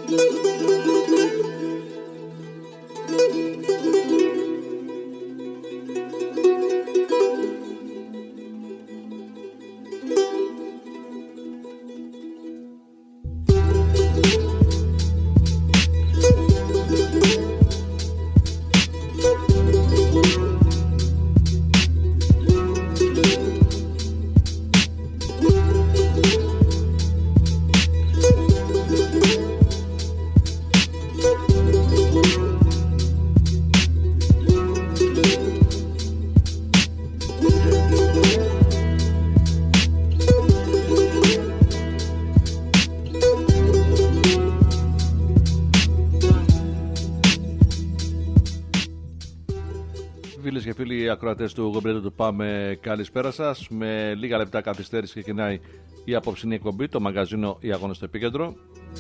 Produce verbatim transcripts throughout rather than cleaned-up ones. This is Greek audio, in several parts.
Φίλες και φίλοι ακροατές του Γομπρέτο του Πάμε, καλησπέρα σας. Με λίγα λεπτά καθυστέρηση ξεκινάει η απόψινή εκπομπή, το μαγαζίνο «Οι Αγώνες στο Επίκεντρο».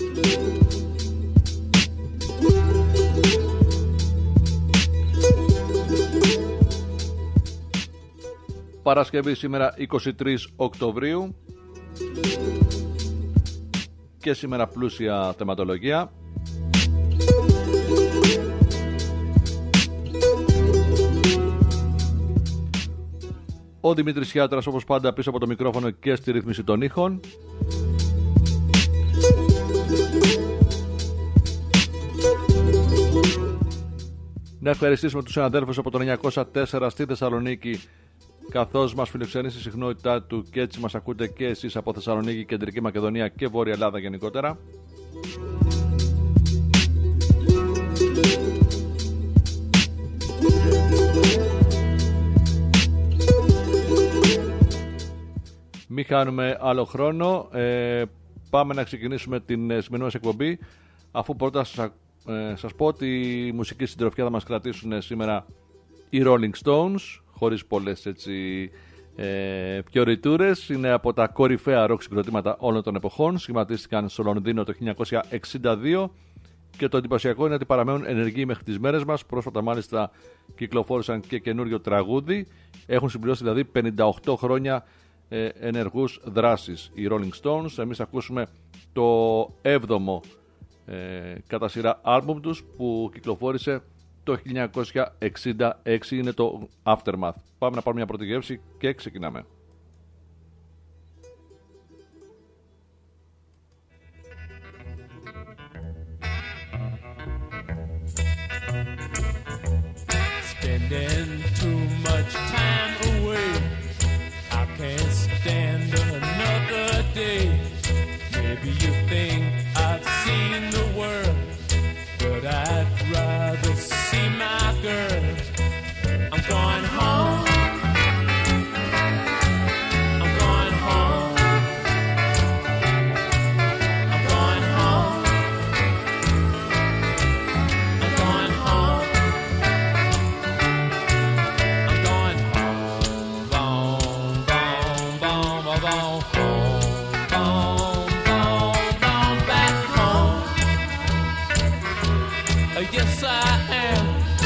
Παρασκευή σήμερα είκοσι τρεις Οκτωβρίου και σήμερα πλούσια θεματολογία. Ο Δημήτρης Χιάτρας όπως πάντα πίσω από το μικρόφωνο και στη ρύθμιση των ήχων. Να ευχαριστήσουμε τους συναδέλφους από το εννιακόσια τέσσερα στη Θεσσαλονίκη, καθώς μας φιλοξενεί στη συχνότητά του και έτσι μας ακούτε και εσείς από Θεσσαλονίκη, Κεντρική Μακεδονία και Βόρεια Ελλάδα γενικότερα. Μην χάνουμε άλλο χρόνο, ε, πάμε να ξεκινήσουμε την σημερινή μας εκπομπή, αφού πρώτα σας, ε, σας πω ότι η μουσική συντροφιά θα μας κρατήσουν σήμερα οι Rolling Stones, χωρίς πολλές έτσι ε, πιο ρητούρες. Είναι από τα κορυφαία ροκ συγκροτήματα όλων των εποχών, σχηματίστηκαν στο Λονδίνο το χίλια εννιακόσια εξήντα δύο και το εντυπωσιακό είναι ότι παραμένουν ενεργοί μέχρι τις μέρες μας. Πρόσφατα μάλιστα κυκλοφόρησαν και καινούριο τραγούδι, έχουν συμπληρώσει δηλαδή πενήντα οκτώ χρόνια ενεργούς δράσεις οι Rolling Stones. Εμείς ακούσουμε το έβδομο ε, κατά σειρά άλμπουμ τους που κυκλοφόρησε το χίλια εννιακόσια εξήντα έξι, είναι το Aftermath. Πάμε να πάρουμε μια πρώτη γεύση και ξεκινάμε. Spending too much time away, I can't stand another day. Maybe you think I've seen the world, but I'd rather see my girl. I'm going home. I'm going home. I'm going home. I'm going home. I'm going home. Boom, boom, boom, boom, boom, home, boom, boom, boom, back home. Uh, yes, I am.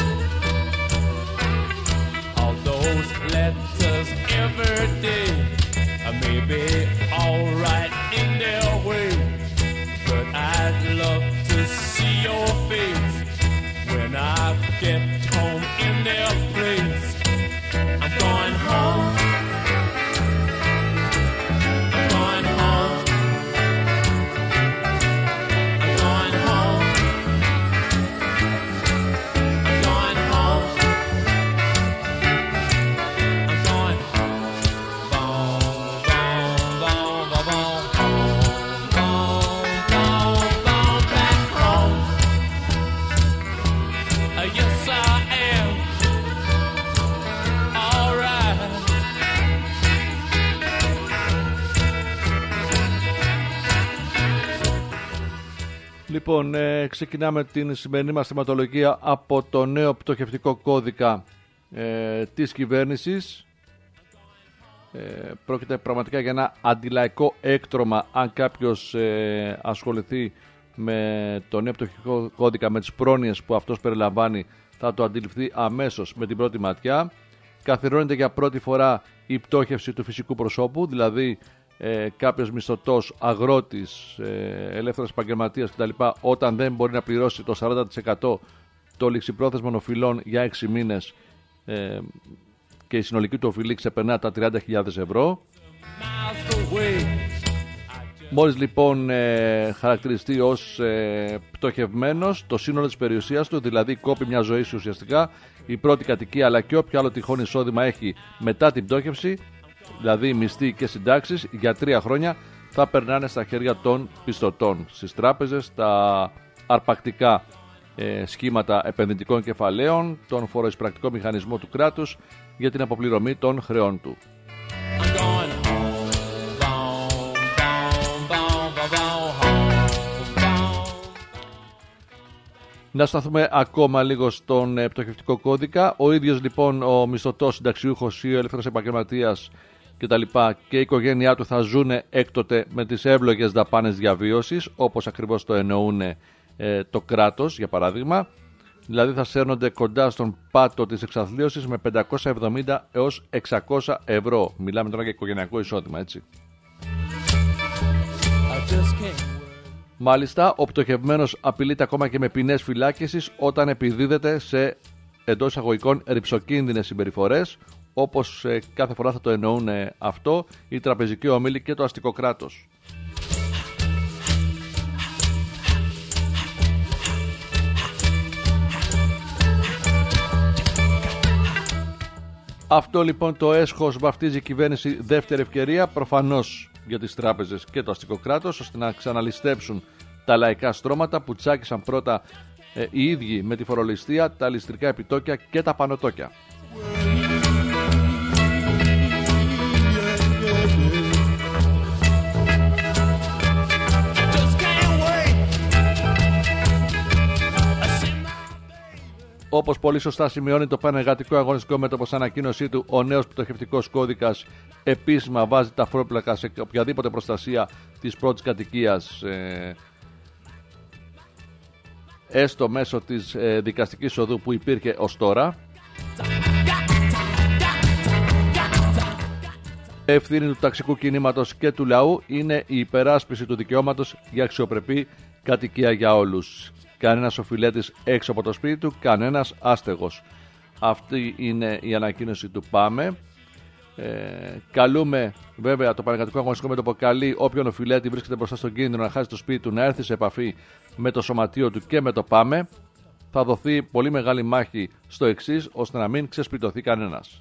All those letters every day uh, may be all right in their way, but I'd love to see your face when I get home in their place. I'm going home. I'm going home. I'm going home. I'm going home. I'm going home. Boom, boom, boom, boom, boom, home, boom, boom, boom, back home. Uh, yes, I am. All right. Λοιπόν, ε, ξεκινάμε την σημερινή μας θεματολογία από το νέο πτωχευτικό κώδικα ε, της κυβέρνησης. Ε, πρόκειται πραγματικά για ένα αντιλαϊκό έκτρωμα. Αν κάποιος ε, ασχοληθεί με το νέο πτωχευτικό κώδικα, με τις πρόνοιες που αυτός περιλαμβάνει, θα το αντιληφθεί αμέσως με την πρώτη ματιά. Καθιερώνεται για πρώτη φορά η πτώχευση του φυσικού προσώπου, δηλαδή ε, κάποιος μισθωτός, αγρότης, ε, ελεύθερος επαγγελματίας κτλ. Όταν δεν μπορεί να πληρώσει το σαράντα τοις εκατό των ληξιπρόθεσμων οφειλών για έξι μήνες ε, και η συνολική του οφειλή ξεπερνά τα τριάντα χιλιάδες ευρώ. Μόλις λοιπόν ε, χαρακτηριστεί ως ε, πτωχευμένος, το σύνολο της περιουσίας του, δηλαδή κόπει μια ζωή ουσιαστικά, η πρώτη κατοικία αλλά και όποιο άλλο τυχόν εισόδημα έχει μετά την πτώχευση, δηλαδή μισθοί και συντάξεις, για τρία χρόνια θα περνάνε στα χέρια των πιστωτών, στις τράπεζες, τα αρπακτικά ε, σχήματα επενδυτικών κεφαλαίων, τον φοροεισπρακτικό μηχανισμό του κράτους για την αποπληρωμή των χρεών του. Να σταθούμε ακόμα λίγο στον ε, πτωχευτικό κώδικα. Ο ίδιος λοιπόν ο μισθωτός, συνταξιούχος ή ο ελεύθερος επαγγελματίας κτλ. Και η οικογένειά του θα ζουν έκτοτε με τις εύλογες δαπάνες διαβίωσης, όπως ακριβώς το εννοούν ε, το κράτος, για παράδειγμα. Δηλαδή θα σέρνονται κοντά στον πάτο της εξαθλίωσης με πεντακόσια εβδομήντα έως εξακόσια ευρώ. Μιλάμε τώρα για οικογενειακό εισόδημα, έτσι. Μάλιστα, ο πτωχευμένος απειλείται ακόμα και με ποινές φυλάκισης όταν επιδίδεται σε εντός εισαγωγικών ρυψοκίνδυνες συμπεριφορές, όπως ε, κάθε φορά θα το εννοούν ε, αυτό η τραπεζική ομίλη και το αστικό κράτος. Αυτό λοιπόν το έσχος βαφτίζει η κυβέρνηση δεύτερη ευκαιρία, προφανώς για τις τράπεζες και το αστικό κράτος, ώστε να ξαναλιστέψουν τα λαϊκά στρώματα που τσάκισαν πρώτα ε, οι ίδιοι με τη φορολιστία, τα ληστρικά επιτόκια και τα πανωτόκια. Όπως πολύ σωστά σημειώνει το Πανεργατικό Αγωνιστικό Μέτωπο στην ανακοίνωσή του, ο νέος πτωχευτικός κώδικας επίσημα βάζει τα φρόπλακα σε οποιαδήποτε προστασία της πρώτης κατοικίας, ε, έστω μέσω της ε, δικαστικής οδού που υπήρχε ως τώρα. Ευθύνη του ταξικού κινήματος και του λαού είναι η υπεράσπιση του δικαιώματος για αξιοπρεπή κατοικία για όλους. Κανένας οφειλέτης έξω από το σπίτι του, κανένας άστεγος. Αυτή είναι η ανακοίνωση του ΠΑΜΕ. Ε, καλούμε βέβαια το Πανεργατικό Αγωνιστικό Μέτωπο, καλεί όποιον οφειλέτη βρίσκεται μπροστά στον κίνδυνο να χάσει το σπίτι του να έρθει σε επαφή με το σωματείο του και με το ΠΑΜΕ. Θα δοθεί πολύ μεγάλη μάχη στο εξής, ώστε να μην ξεσπιτωθεί κανένας.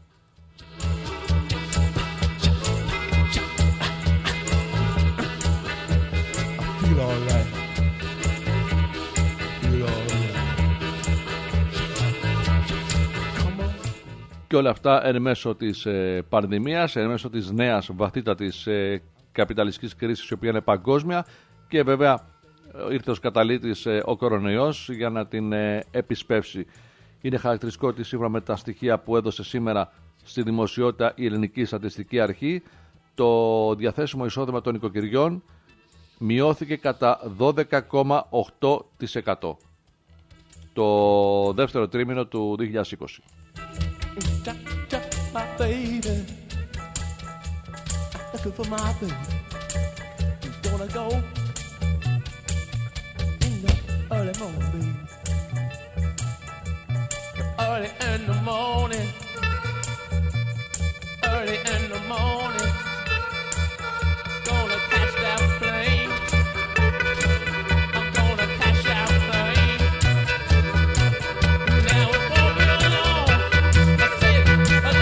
Και όλα αυτά εν μέσω της ε, πανδημίας, εν μέσω της νέας βαθύτατης ε, καπιταλιστικής κρίσης, η οποία είναι παγκόσμια, και βέβαια ήρθε ως καταλήτης ε, ο κορονοϊός για να την ε, επισπεύσει. Είναι χαρακτηριστικό ότι σύμφωνα με τα στοιχεία που έδωσε σήμερα στη δημοσιότητα η Ελληνική Στατιστική Αρχή, το διαθέσιμο εισόδημα των οικοκυριών μειώθηκε κατά δώδεκα κόμμα οκτώ τοις εκατό το δεύτερο τρίμηνο του δύο χιλιάδες είκοσι. My baby, looking for my baby. He's gonna go in the early morning, baby. Early in the morning, early in the morning. Gonna catch that plane. I'm gonna catch that plane. Now it won't be alone. Let's see it.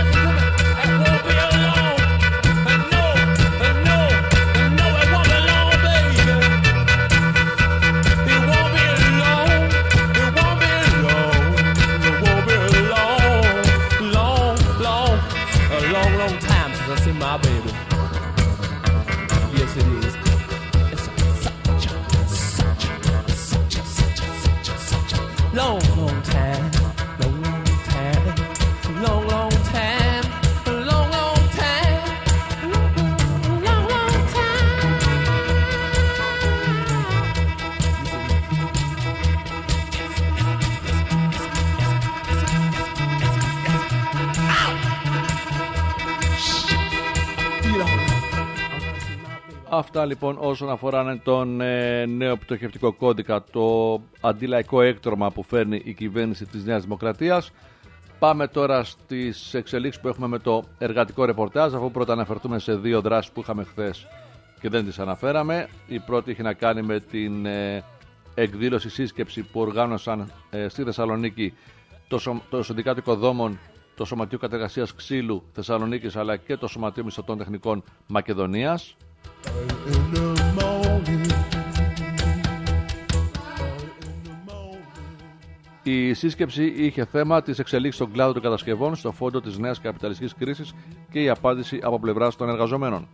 My baby, yes it is. It's such a, such a, such a, such a, such a, such a long, long time, long, long time, long, long time, long, long time, long, long time. Ow! Αυτά λοιπόν όσον αφορά τον ε, νέο πτωχευτικό κώδικα, το αντιλαϊκό έκτρωμα που φέρνει η κυβέρνηση της Νέας Δημοκρατίας. Πάμε τώρα στις εξελίξεις που έχουμε με το εργατικό ρεπορτάζ, αφού πρώτα αναφερθούμε σε δύο δράσεις που είχαμε χθες και δεν τις αναφέραμε. Η πρώτη έχει να κάνει με την ε, εκδήλωση σύσκεψη που οργάνωσαν ε, στη Θεσσαλονίκη το, σω, το Συνδικάτο Οικοδόμων, το Σωματείο Κατεργασίας Ξύλου Θεσσαλονίκης αλλά και το Σωματείο Μισθωτών Τεχνικών Μακεδονίας. Η σύσκεψη είχε θέμα τις εξελίξεις στον κλάδο των κατασκευών στο φόντο της νέας καπιταλιστικής κρίσης και η απάντηση από πλευράς των εργαζομένων.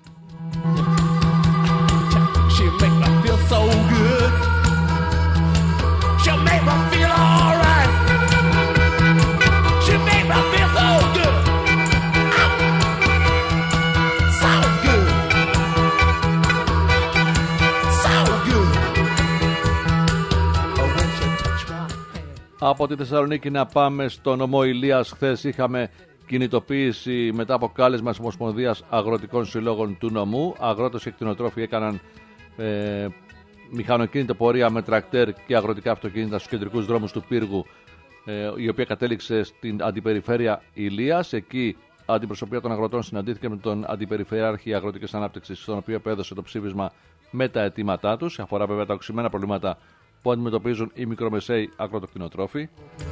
Από τη Θεσσαλονίκη να πάμε στο νομό Ηλίας. Χθες είχαμε κινητοποίηση μετά από κάλεσμα της Ομοσπονδίας Αγροτικών Συλλόγων του νομού. Αγρότες και κτηνοτρόφοι έκαναν ε, μηχανοκίνητο πορεία με τρακτέρ και αγροτικά αυτοκίνητα στους κεντρικούς δρόμους του Πύργου, ε, η οποία κατέληξε στην αντιπεριφέρεια Ηλίας. Εκεί η αντιπροσωπεία των αγροτών συναντήθηκε με τον Αντιπεριφερειάρχη Αγροτικής Ανάπτυξης, στον οποίο έδωσε το ψήφισμα με τα αιτήματά τους. Αφορά βέβαια τα οξυμένα προβλήματα που αντιμετωπίζουν οι μικρομεσαίοι αγροτοκτηνοτρόφοι.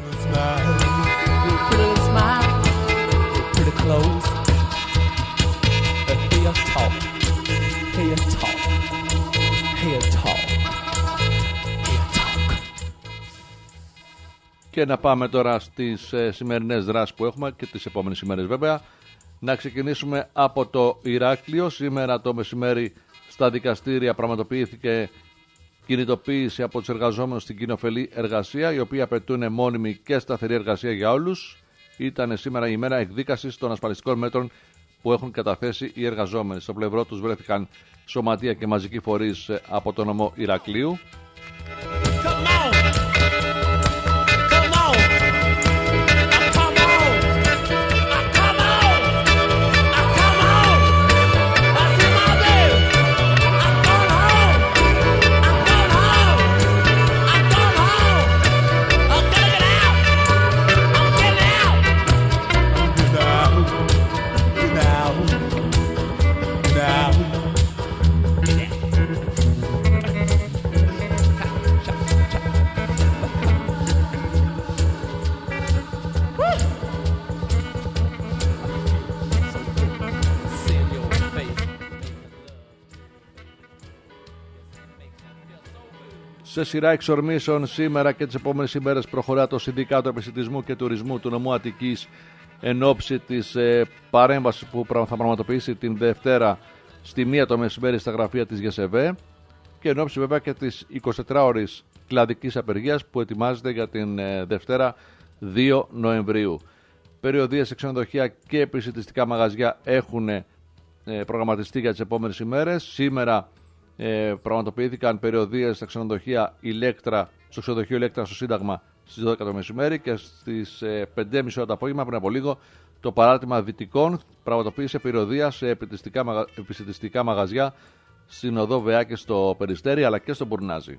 Και να πάμε τώρα στις ε, σημερινές δράσεις που έχουμε και τις επόμενες ημέρες βέβαια. Να ξεκινήσουμε από το Ηράκλειο. Σήμερα το μεσημέρι στα δικαστήρια πραγματοποιήθηκε κινητοποίηση από τους εργαζόμενους στην κοινοφελή εργασία, οι οποίοι απαιτούν μόνιμη και σταθερή εργασία για όλους. Ήταν σήμερα η ημέρα εκδίκασης των ασφαλιστικών μέτρων που έχουν καταθέσει οι εργαζόμενοι. Στο πλευρό τους βρέθηκαν σωματεία και μαζικοί φορείς από το νομό Ηρακλείου. Σε σειρά εξορμήσεων σήμερα και τις επόμενες ημέρες προχωρά το Συνδικάτο Επισιτισμού και Τουρισμού του νομού Αττικής εν ώψη της ε, παρέμβασης που θα πραγματοποιήσει την Δευτέρα στη μία το μεσημέρι στα γραφεία της ΓΕΣΕΒΕ και εν ώψη βέβαια και της εικοσιτετράωρης κλαδικής απεργίας που ετοιμάζεται για την ε, Δευτέρα δύο Νοεμβρίου. Περιοδίες σε ξενοδοχεία και επισιτιστικά μαγαζιά έχουν ε, προγραμματιστεί για τις επόμενες ημέρες. Σήμερα Ε, πραγματοποιήθηκαν περιοδίες στα ξενοδοχεία Ηλέκτρα, στο ξενοδοχείο Ηλέκτρα στο Σύνταγμα στις δώδεκα το μεσημέρι και στις ε, πέντε και μισή ώρα το απόγευμα πριν από λίγο το παράρτημα Δυτικών πραγματοποίησε περιοδία σε επισιτιστικά, μαγα... επισιτιστικά μαγαζιά στην οδό Βεά και στο Περιστέρι αλλά και στο Μπουρνάζι.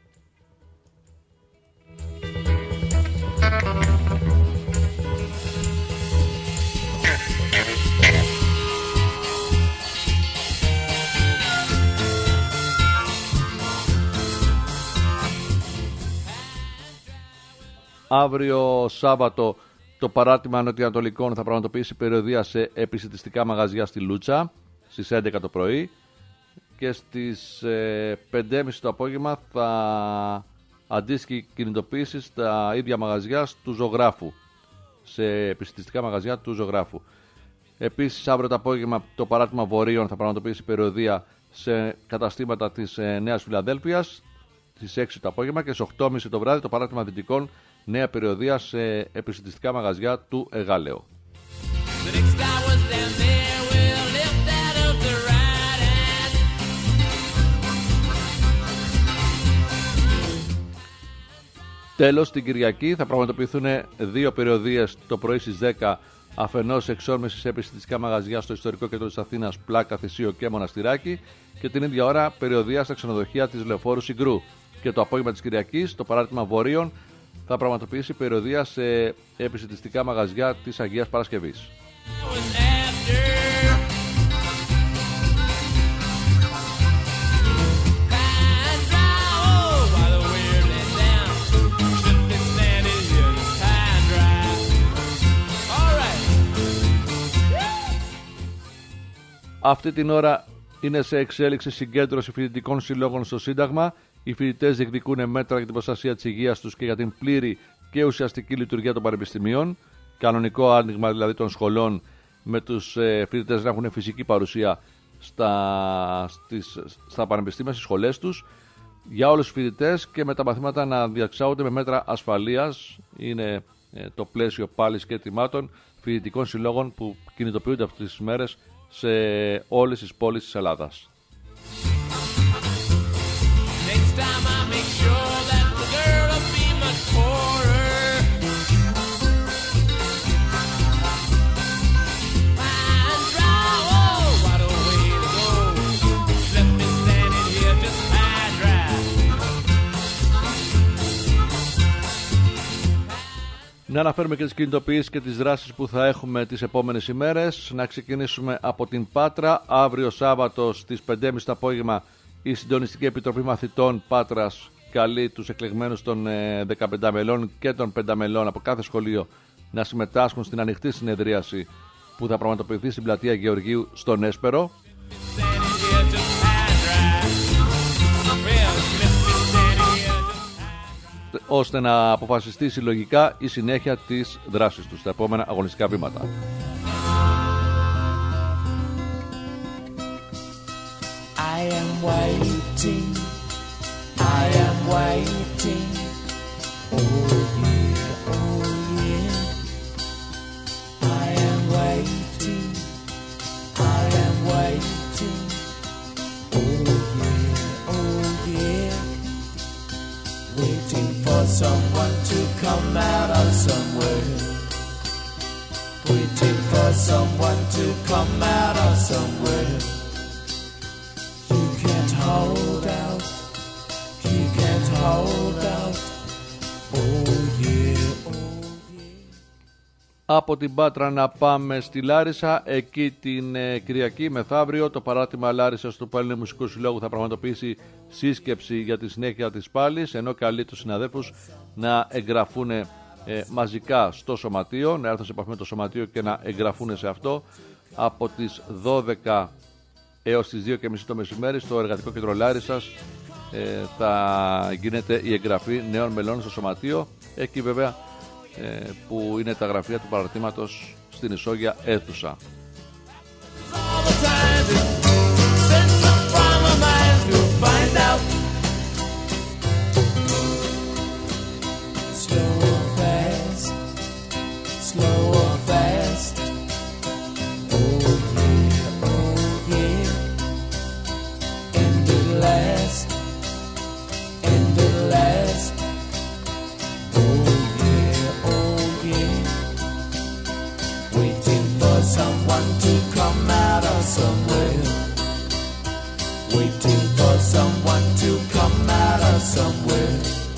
Αύριο Σάββατο το παράρτημα Νοτιοανατολικών θα πραγματοποιήσει περιοδία σε επισιτιστικά μαγαζιά στη Λούτσα στις έντεκα το πρωί και στις ε, πέντε και μισή το απόγευμα θα αντίστοιχη κινητοποίηση στα ίδια μαγαζιά του Ζωγράφου, σε επισιτιστικά μαγαζιά του Ζωγράφου. Επίσης αύριο το απόγευμα το παράρτημα Βορείων θα πραγματοποιήσει περιοδία σε καταστήματα της ε, Νέας Φιλαδέλφειας στις έξι το απόγευμα και στις οκτώ και μισή το βράδυ το παράρτημα Δυτικών νέα περιοδία σε επισιτιστικά μαγαζιά του Εγάλεο. Τέλος, την Κυριακή θα πραγματοποιηθούν δύο περιοδίες το πρωί στις δέκα Αφενός εξόρμηση σε επιστημιστικά μαγαζιά στο ιστορικό κέντρο της Αθήνας, Πλάκα, Θησίο και Μοναστηράκι, και την ίδια ώρα περιοδεία στα ξενοδοχεία της Λεωφόρου Συγκρού. Και το απόγευμα της Κυριακής, το παράρτημα Βορείων θα πραγματοποιήσει περιοδεία σε επιστημιστικά μαγαζιά της Αγίας Παρασκευής. Αυτή την ώρα είναι σε εξέλιξη συγκέντρωση φοιτητικών συλλόγων στο Σύνταγμα. Οι φοιτητές διεκδικούν μέτρα για την προστασία της υγείας τους και για την πλήρη και ουσιαστική λειτουργία των πανεπιστημίων. Κανονικό άνοιγμα δηλαδή των σχολών, με τους ε, φοιτητές να έχουν φυσική παρουσία στα, στις, στα πανεπιστήμια, στις σχολές τους, για όλους τους φοιτητές, και με τα μαθήματα να διαξάγονται με μέτρα ασφαλείας. Είναι ε, το πλαίσιο πάλης και ετοιμάτων φοιτητικών συλλόγων που κινητοποιούνται αυτές τις μέρες σε όλες τις πόλεις της Ελλάδας. Να αναφέρουμε και τις κινητοποιήσεις και τις δράσεις που θα έχουμε τις επόμενες ημέρες. Να ξεκινήσουμε από την Πάτρα. Αύριο Σάββατο στις πέντε και μισή το απόγευμα η Συντονιστική Επιτροπή Μαθητών Πάτρας καλεί τους εκλεγμένους των δεκαπέντε μελών και των πέντε μελών από κάθε σχολείο να συμμετάσχουν στην ανοιχτή συνεδρίαση που θα πραγματοποιηθεί στην πλατεία Γεωργίου στον Έσπερο, ώστε να αποφασιστεί συλλογικά η συνέχεια της δράσης τους στα επόμενα αγωνιστικά βήματα. I am waiting, I am waiting, oh yeah, oh yeah. I am waiting, I am waiting, oh yeah, oh yeah. Waiting for someone to come out of somewhere. Waiting for someone to come out of somewhere. You can't hold out, you can't hold out, oh yeah, oh yeah. Από την Πάτρα να πάμε στη Λάρισα. Εκεί την ε, Κυριακή μεθαύριο το παράρτημα Λάρισας του Έλληνου Μουσικού Συλλόγου θα πραγματοποιήσει σύσκεψη για τη συνέχεια της πάλης, ενώ καλεί τους συναδέλφους να εγγραφούν ε, μαζικά στο σωματείο, να έρθουν σε επαφή με το σωματείο και να εγγραφούν σε αυτό από τις δώδεκα έως τις δύο και μισή το μεσημέρι στο Εργατικό Κέντρο Λάρισας. ε, θα γίνεται η εγγραφή νέων μελών στο σωματείο, εκεί βέβαια ε, που είναι τα γραφεία του παραρτήματος στην ισόγεια αίθουσα. Someone to come out of somewhere. Waiting for someone to come out of somewhere.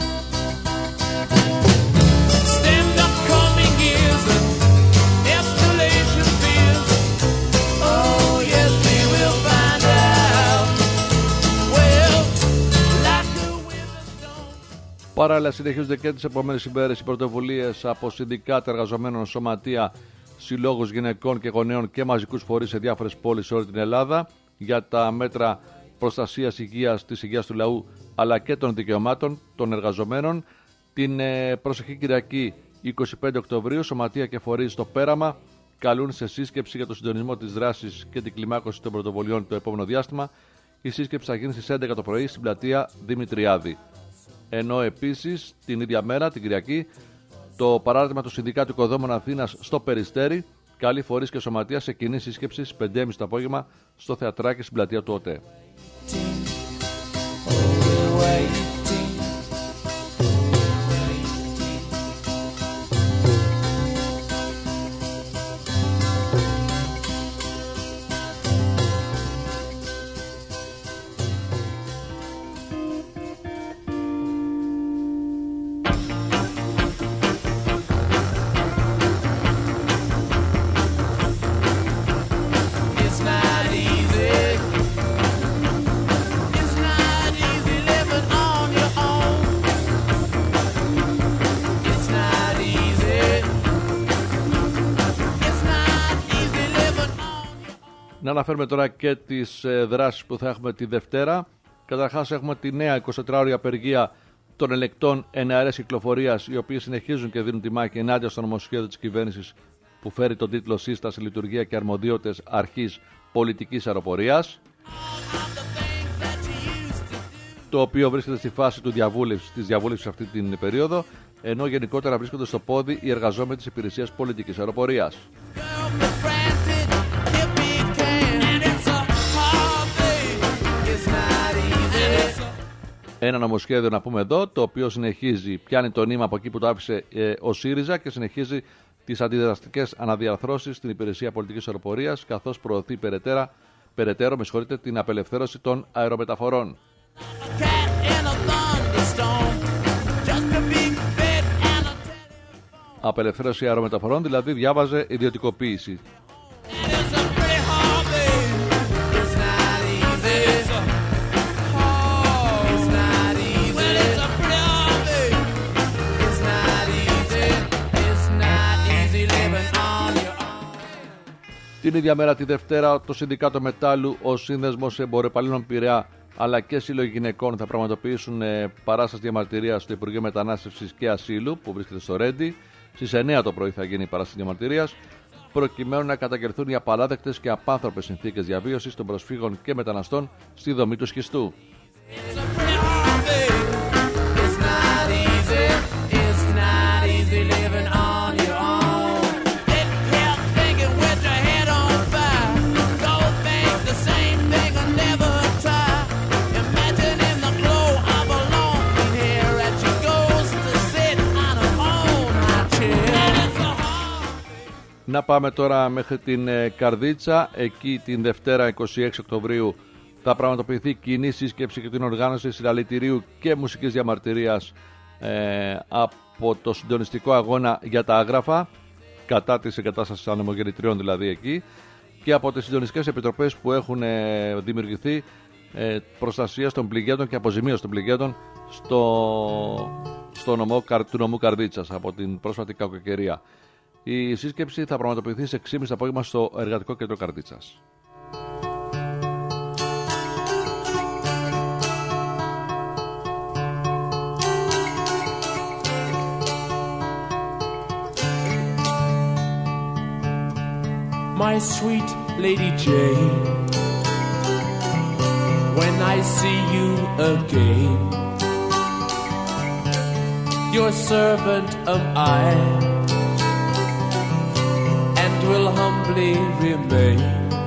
Stand up coming years and escalation fears. Oh yes, we will find out. Well, like a witherstone. Παράλληλα συνεχίζονται και τις επόμενες ημέρες οι πρωτοβουλίες από συνδικάτα, εργαζομένων, σωματεία, συλλόγους γυναικών και γονέων και μαζικούς φορείς σε διάφορες πόλεις σε όλη την Ελλάδα για τα μέτρα προστασίας υγείας, της υγείας του λαού αλλά και των δικαιωμάτων των εργαζομένων. Την ε, προσεχή Κυριακή είκοσι πέντε Οκτωβρίου σωματεία και φορείς στο Πέραμα καλούν σε σύσκεψη για το συντονισμό της δράσης και την κλιμάκωση των πρωτοβολιών το επόμενο διάστημα. Η σύσκεψη θα γίνει στις έντεκα το πρωί στην πλατεία Δημητριάδη. Ενώ επίσης την ίδια μέρα, την Κυριακή, το παράρτημα του Συνδικάτου Οικοδόμων Αθήνας στο Περιστέρι καλεί φορείς και σωματεία σε κοινή σύσκεψη στις πέντε και μισή το απόγευμα στο Θεατράκι στην πλατεία του ΟΤΕ. Να αναφέρουμε τώρα και τις ε, δράσεις που θα έχουμε τη Δευτέρα. Καταρχάς έχουμε τη νέα εικοσιτετράωρη απεργία των ελεκτών εναέρειας κυκλοφορίας, οι οποίοι συνεχίζουν και δίνουν τη μάχη ενάντια στο νομοσχέδιο της κυβέρνησης που φέρει τον τίτλο «Σύσταση, λειτουργία και αρμοδιότητες αρχής πολιτικής αεροπορίας», το οποίο βρίσκεται στη φάση του διαβούλευσης, της διαβούλευσης αυτή την περίοδο, ενώ γενικότερα βρίσκονται στο πόδι οι εργαζόμενοι της υπηρεσίας πολιτικής αεροπορίας. Ένα νομοσχέδιο να πούμε εδώ, το οποίο συνεχίζει, πιάνει το νήμα από εκεί που το άφησε ε, ο ΣΥΡΙΖΑ και συνεχίζει τις αντιδραστικές αναδιαρθρώσεις στην υπηρεσία πολιτικής αεροπορίας, καθώς προωθεί περαιτέρω, περαιτέρω με συγχωρείτε, την απελευθέρωση των αερομεταφορών. Απελευθέρωση αερομεταφορών, δηλαδή διάβαζε ιδιωτικοποίηση. Την ίδια μέρα τη Δευτέρα, το Συνδικάτο Μετάλλου, ο Σύνδεσμος Εμπορεπαλλήλων Πειραιά αλλά και Σύλλογοι Γυναικών θα πραγματοποιήσουν ε, παράσταση διαμαρτυρίας στο Υπουργείο Μετανάστευσης και Ασύλου που βρίσκεται στο Ρέντι. Στις εννιά το πρωί θα γίνει η παράσταση διαμαρτυρίας, προκειμένου να καταγγελθούν οι απαράδεκτες και απάνθρωπες συνθήκες διαβίωσης των προσφύγων και μεταναστών στη δομή του σχιστού. Να πάμε τώρα μέχρι την ε, Καρδίτσα. Εκεί την Δευτέρα εικοστή έκτη Οκτωβρίου θα πραγματοποιηθεί κοινή σύσκεψη και την οργάνωση συλλαλητηρίου και μουσικής διαμαρτυρίας ε, από το συντονιστικό αγώνα για τα άγραφα, κατά της εγκατάστασης ανεμογεννητριών δηλαδή εκεί, και από τις συντονιστικές επιτροπές που έχουν ε, δημιουργηθεί ε, προστασίας των πληγέντων και αποζημίωσης των πληγέντων στο, στο νομό, του νομού Καρδίτσας από την πρόσφατη κακοκαιρία. Η σύσκεψη θα πραγματοποιηθεί σε έξι και μισή το απόγευμα στο Εργατικό Κέντρο Καρδίτσας. My sweet Lady Jane, when I see you again, your servant am I, will humbly remain.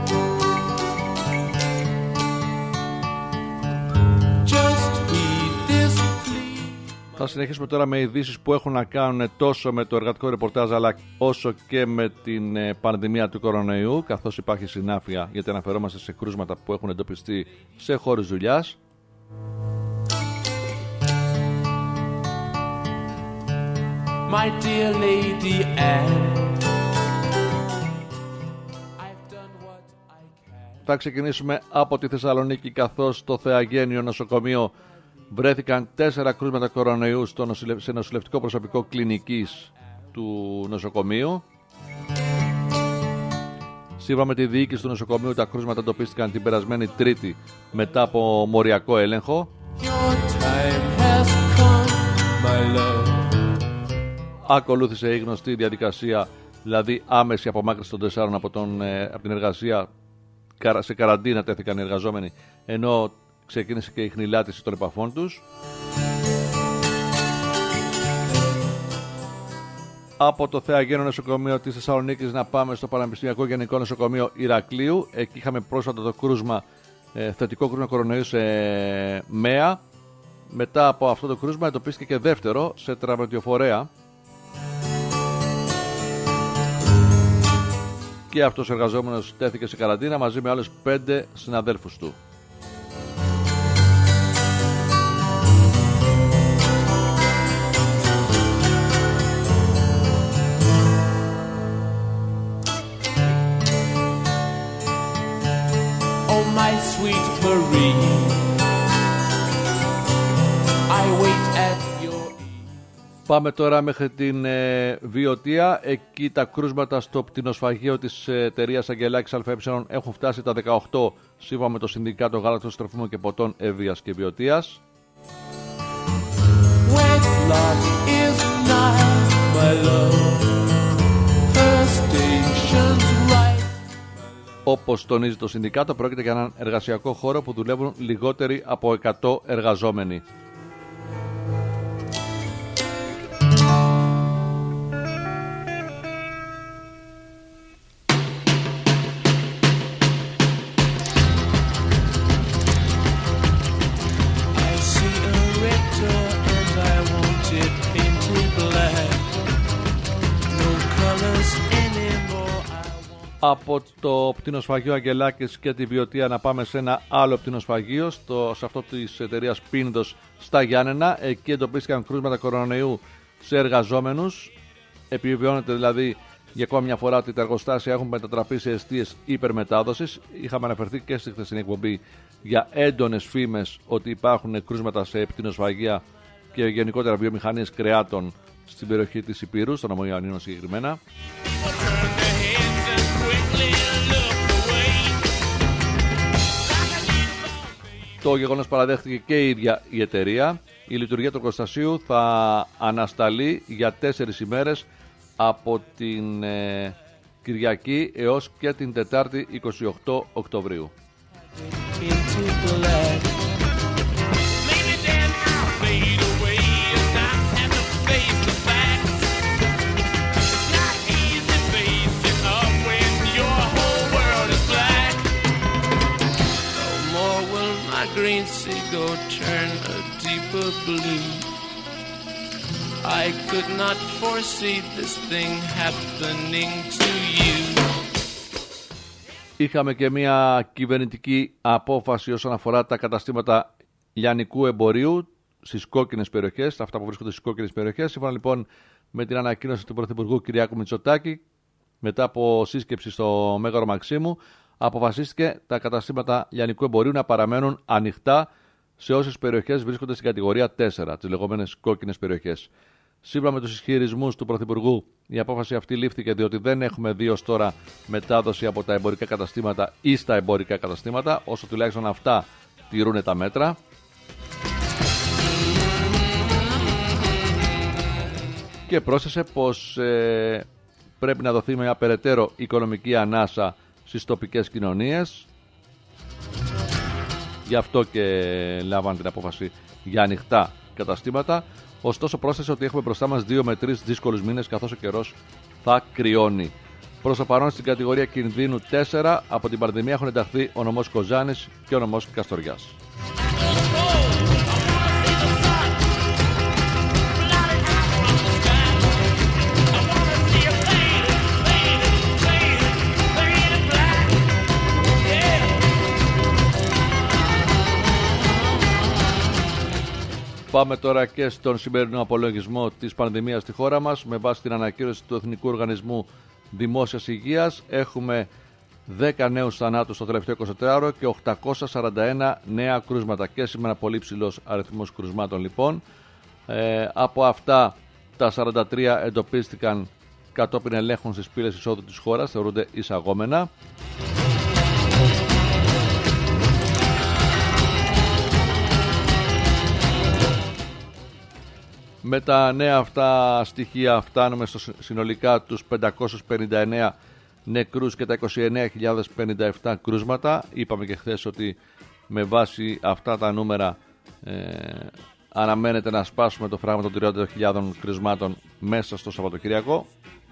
Just heed this plea. Θα συνεχίσουμε τώρα με ειδήσεις που έχουν να κάνουν τόσο με το εργατικό ρεπορτάζ αλλά όσο και με την πανδημία του κορονοϊού, καθώς υπάρχει συνάφεια γιατί αναφερόμαστε σε κρούσματα που έχουν εντοπιστεί σε χώρους δουλειάς. My dear Lady Anne, θα ξεκινήσουμε από τη Θεσσαλονίκη, καθώς στο Θεαγένειο νοσοκομείο βρέθηκαν τέσσερα κρούσματα κορονοϊού στο νοσηλευ... σε νοσηλευτικό προσωπικό κλινικής του νοσοκομείου. Σύμφωνα με τη διοίκηση του νοσοκομείου, τα κρούσματα εντοπίστηκαν την περασμένη Τρίτη μετά από μοριακό έλεγχο. Ακολούθησε η γνωστή διαδικασία, δηλαδή άμεση απομάκρυνση των τεσσάρων από, τον, από την εργασία. Σε καραντίνα τέθηκαν οι εργαζόμενοι, ενώ ξεκίνησε και η χνηλάτιση των επαφών τους. Από το Θεαγένειο νοσοκομείο της Θεσσαλονίκης να πάμε στο Πανεπιστημιακό Γενικό Νοσοκομείο Ηρακλείου. Εκεί είχαμε πρόσφατα το κρούσμα, ε, θετικό κρούσμα κορονοϊού σε ΜΕΑ. Μετά από αυτό το κρούσμα εντοπίστηκε και δεύτερο σε τραυματιοφορέα. Και αυτός ο εργαζόμενος τέθηκε σε καραντίνα μαζί με άλλους πέντε συναδέλφους του. Oh my sweet Marie, I wait at your ease. Πάμε τώρα μέχρι την ε, Βιωτία. Εκεί τα κρούσματα στο πτηνοσφαγείο της εταιρείας Αγγελάκης ΑΕ έχουν φτάσει τα δεκαοκτώ, σύμφωνα με το Συνδικάτο Γάλακτος, Τροφίμων και Ποτών Εύβοιας και Βιωτίας. Όπως τονίζει το Συνδικάτο, πρόκειται για έναν εργασιακό χώρο που δουλεύουν λιγότεροι από εκατό εργαζόμενοι. Από το πτηνοσφαγείο Αγγελάκης και τη Βιωτία να πάμε σε ένα άλλο πτηνοσφαγείο, στο, σε αυτό της εταιρείας Πίνδος στα Γιάννενα. Εκεί εντοπίστηκαν κρούσματα κορονοϊού σε εργαζόμενους. Επιβεβαιώνεται δηλαδή για ακόμα μια φορά ότι τα εργοστάσια έχουν μετατραπεί σε εστίες υπερμετάδοσης. Είχαμε αναφερθεί και στη χθεσινή εκπομπή για έντονες φήμες ότι υπάρχουν κρούσματα σε πτηνοσφαγεία και γενικότερα βιομηχανίες κρεάτων στην περιοχή της Ηπείρου, στον νομό Ιωαννίνων συγκεκριμένα. Το γεγονός παραδέχτηκε και η ίδια η εταιρεία. Η λειτουργία του εργοστασίου θα ανασταλεί για τέσσερις ημέρες από την ε, Κυριακή έως και την Τετάρτη εικοστή όγδοη Οκτωβρίου. Green seagull turn a deeper blue. I could not foresee this thing happening to you. Είχαμε και μια κυβερνητική απόφαση όσον αφορά τα καταστήματα λιανικού εμπορίου στις κόκκινες περιοχές, αυτά που βρίσκονται στις κόκκινες περιοχές. Σύμφωνα λοιπόν με την ανακοίνωση του Πρωθυπουργού Κυριάκου Μητσοτάκη, μετά από σύσκεψη στο Μέγαρο Μαξίμου, αποφασίστηκε τα καταστήματα λιανικού εμπορίου να παραμένουν ανοιχτά σε όσες περιοχές βρίσκονται στην κατηγορία τέσσερα, τις λεγόμενες κόκκινες περιοχές. Σύμφωνα με τους ισχυρισμούς του Πρωθυπουργού, η απόφαση αυτή λήφθηκε διότι δεν έχουμε δει ως τώρα μετάδοση από τα εμπορικά καταστήματα ή στα εμπορικά καταστήματα, όσο τουλάχιστον αυτά τηρούν τα μέτρα. Και πρόσθεσε πως ε, πρέπει να δοθεί μια περαιτέρω οικονομική ανάσα στις τοπικές κοινωνίες. Γι' αυτό και λάβαν την απόφαση για ανοιχτά καταστήματα. Ωστόσο πρόσθεσε ότι έχουμε μπροστά μας δύο με τρεις δύσκολους μήνες, καθώς ο καιρός θα κρυώνει. Προς το παρόν στην κατηγορία κινδύνου τέσσερα από την πανδημία έχουν ενταχθεί ο νομός Κοζάνης και ο νομός Καστοριάς. Πάμε τώρα και στον σημερινό απολογισμό της πανδημίας στη χώρα μας. Με βάση την ανακοίνωση του Εθνικού Οργανισμού Δημόσιας Υγείας, έχουμε δέκα νέους θανάτους στο τελευταίο εικοσιτετράωρο και οκτακόσια σαράντα ένα νέα κρούσματα. Και σήμερα πολύ ψηλός αριθμός κρουσμάτων λοιπόν. Ε, από αυτά τα σαράντα τρία εντοπίστηκαν κατόπιν ελέγχων στις πύλες εισόδου της χώρας, θεωρούνται εισαγόμενα. Με τα νέα αυτά στοιχεία φτάνουμε στο συνολικά τους πεντακόσιους πενήντα εννέα νεκρούς και τα είκοσι εννέα χιλιάδες πενήντα επτά κρούσματα. Είπαμε και χθες ότι με βάση αυτά τα νούμερα ε, αναμένεται να σπάσουμε το φράγμα των τριάντα χιλιάδων κρούσματων μέσα στο Σαββατοκυριακό.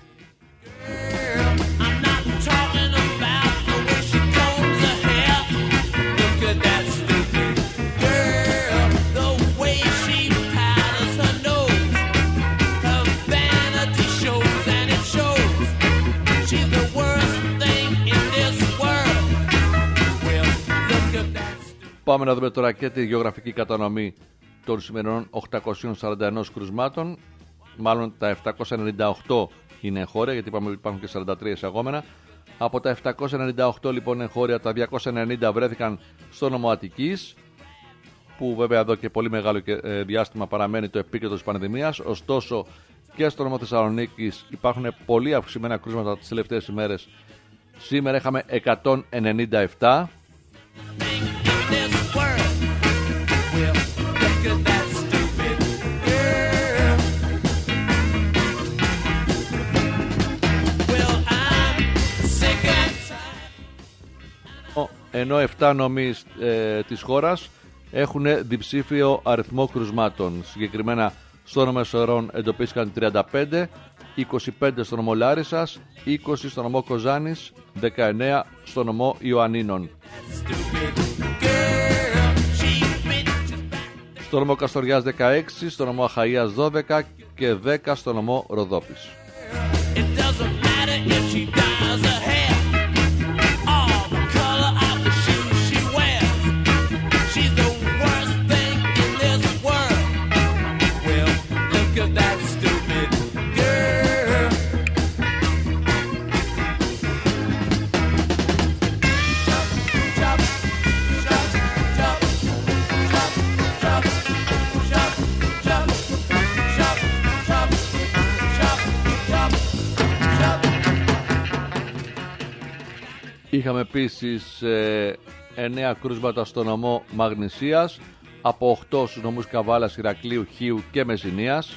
Πάμε να δούμε τώρα και τη γεωγραφική κατανομή των σημερινών οκτακοσίων σαράντα ενός κρουσμάτων. Μάλλον τα επτακόσια ενενήντα οκτώ είναι εγχώρια, γιατί είπαμε ότι υπάρχουν και σαράντα τρία εισαγόμενα. Από τα επτακόσια ενενήντα οκτώ λοιπόν εγχώρια, τα διακόσια ενενήντα βρέθηκαν στο νομό Αττικής. που βέβαια εδώ και πολύ μεγάλο διάστημα παραμένει το επίκεντρο της πανδημίας. Ωστόσο και στο νομό Θεσσαλονίκης υπάρχουν πολύ αυξημένα κρούσματα τις τελευταίες ημέρες. Σήμερα είχαμε εκατόν ενενήντα επτά. Ενώ επτά νομοί ε, της χώρας έχουν διψήφιο αριθμό κρουσμάτων. Συγκεκριμένα στο νομό Σερών εντοπίστηκαν τριάντα πέντε, είκοσι πέντε στο νομό Λάρισσας, είκοσι στο νομό Κοζάνης, δεκαεννέα στο νομό Ιωαννίνων. Στο νομό Καστοριάς δεκαέξι, στο νομό Αχαΐας δώδεκα και δέκα στο νομό Ροδόπης. Είχαμε επίσης ε, εννέα κρούσματα στο νομό Μαγνησίας, από οκτώ στους νομούς Καβάλας, Ηρακλείου, Χίου και Μεζηνίας,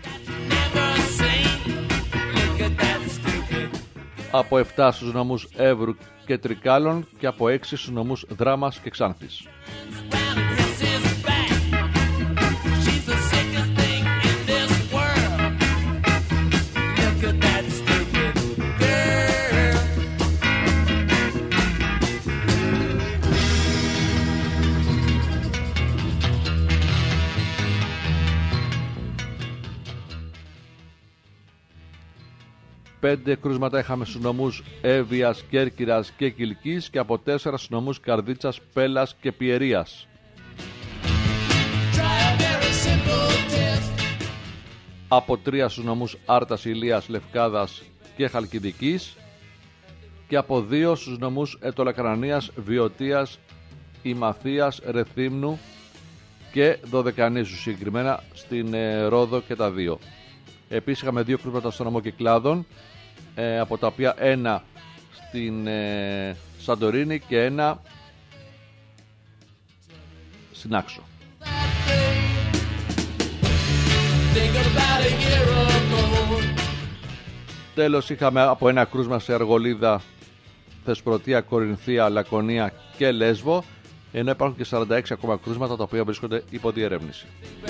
από επτά στους νομούς Εύρου και Τρικάλων και από έξι στους νομούς Δράμας και Ξάνθης. Πέντε κρούσματα είχαμε στους νομούς Εύβοιας, Κέρκυρας και Κιλκής και από τέσσερα στους νομούς Καρδίτσας, Πέλας και Πιερίας. Από τρία στους νομούς Άρτας, Ηλίας, Λευκάδας και Χαλκιδικής και από δύο στους νομούς Ετωλακρανίας, Βιωτίας, Ημαθίας, Ρεθύμνου και Δωδεκανήσου, συγκεκριμένα στην ε, Ρόδο και τα δύο. Επίσης είχαμε δύο κρούσματα στο νομό Κυκλάδων, ε, από τα οποία ένα στην ε, Σαντορίνη και ένα στην Άξο. Τέλος είχαμε από ένα κρούσμα σε Αργολίδα, Θεσπρωτεία, Κορινθία, Λακωνία και Λέσβο, ενώ υπάρχουν και σαράντα έξι ακόμα κρούσματα τα οποία βρίσκονται υπό διερεύνηση.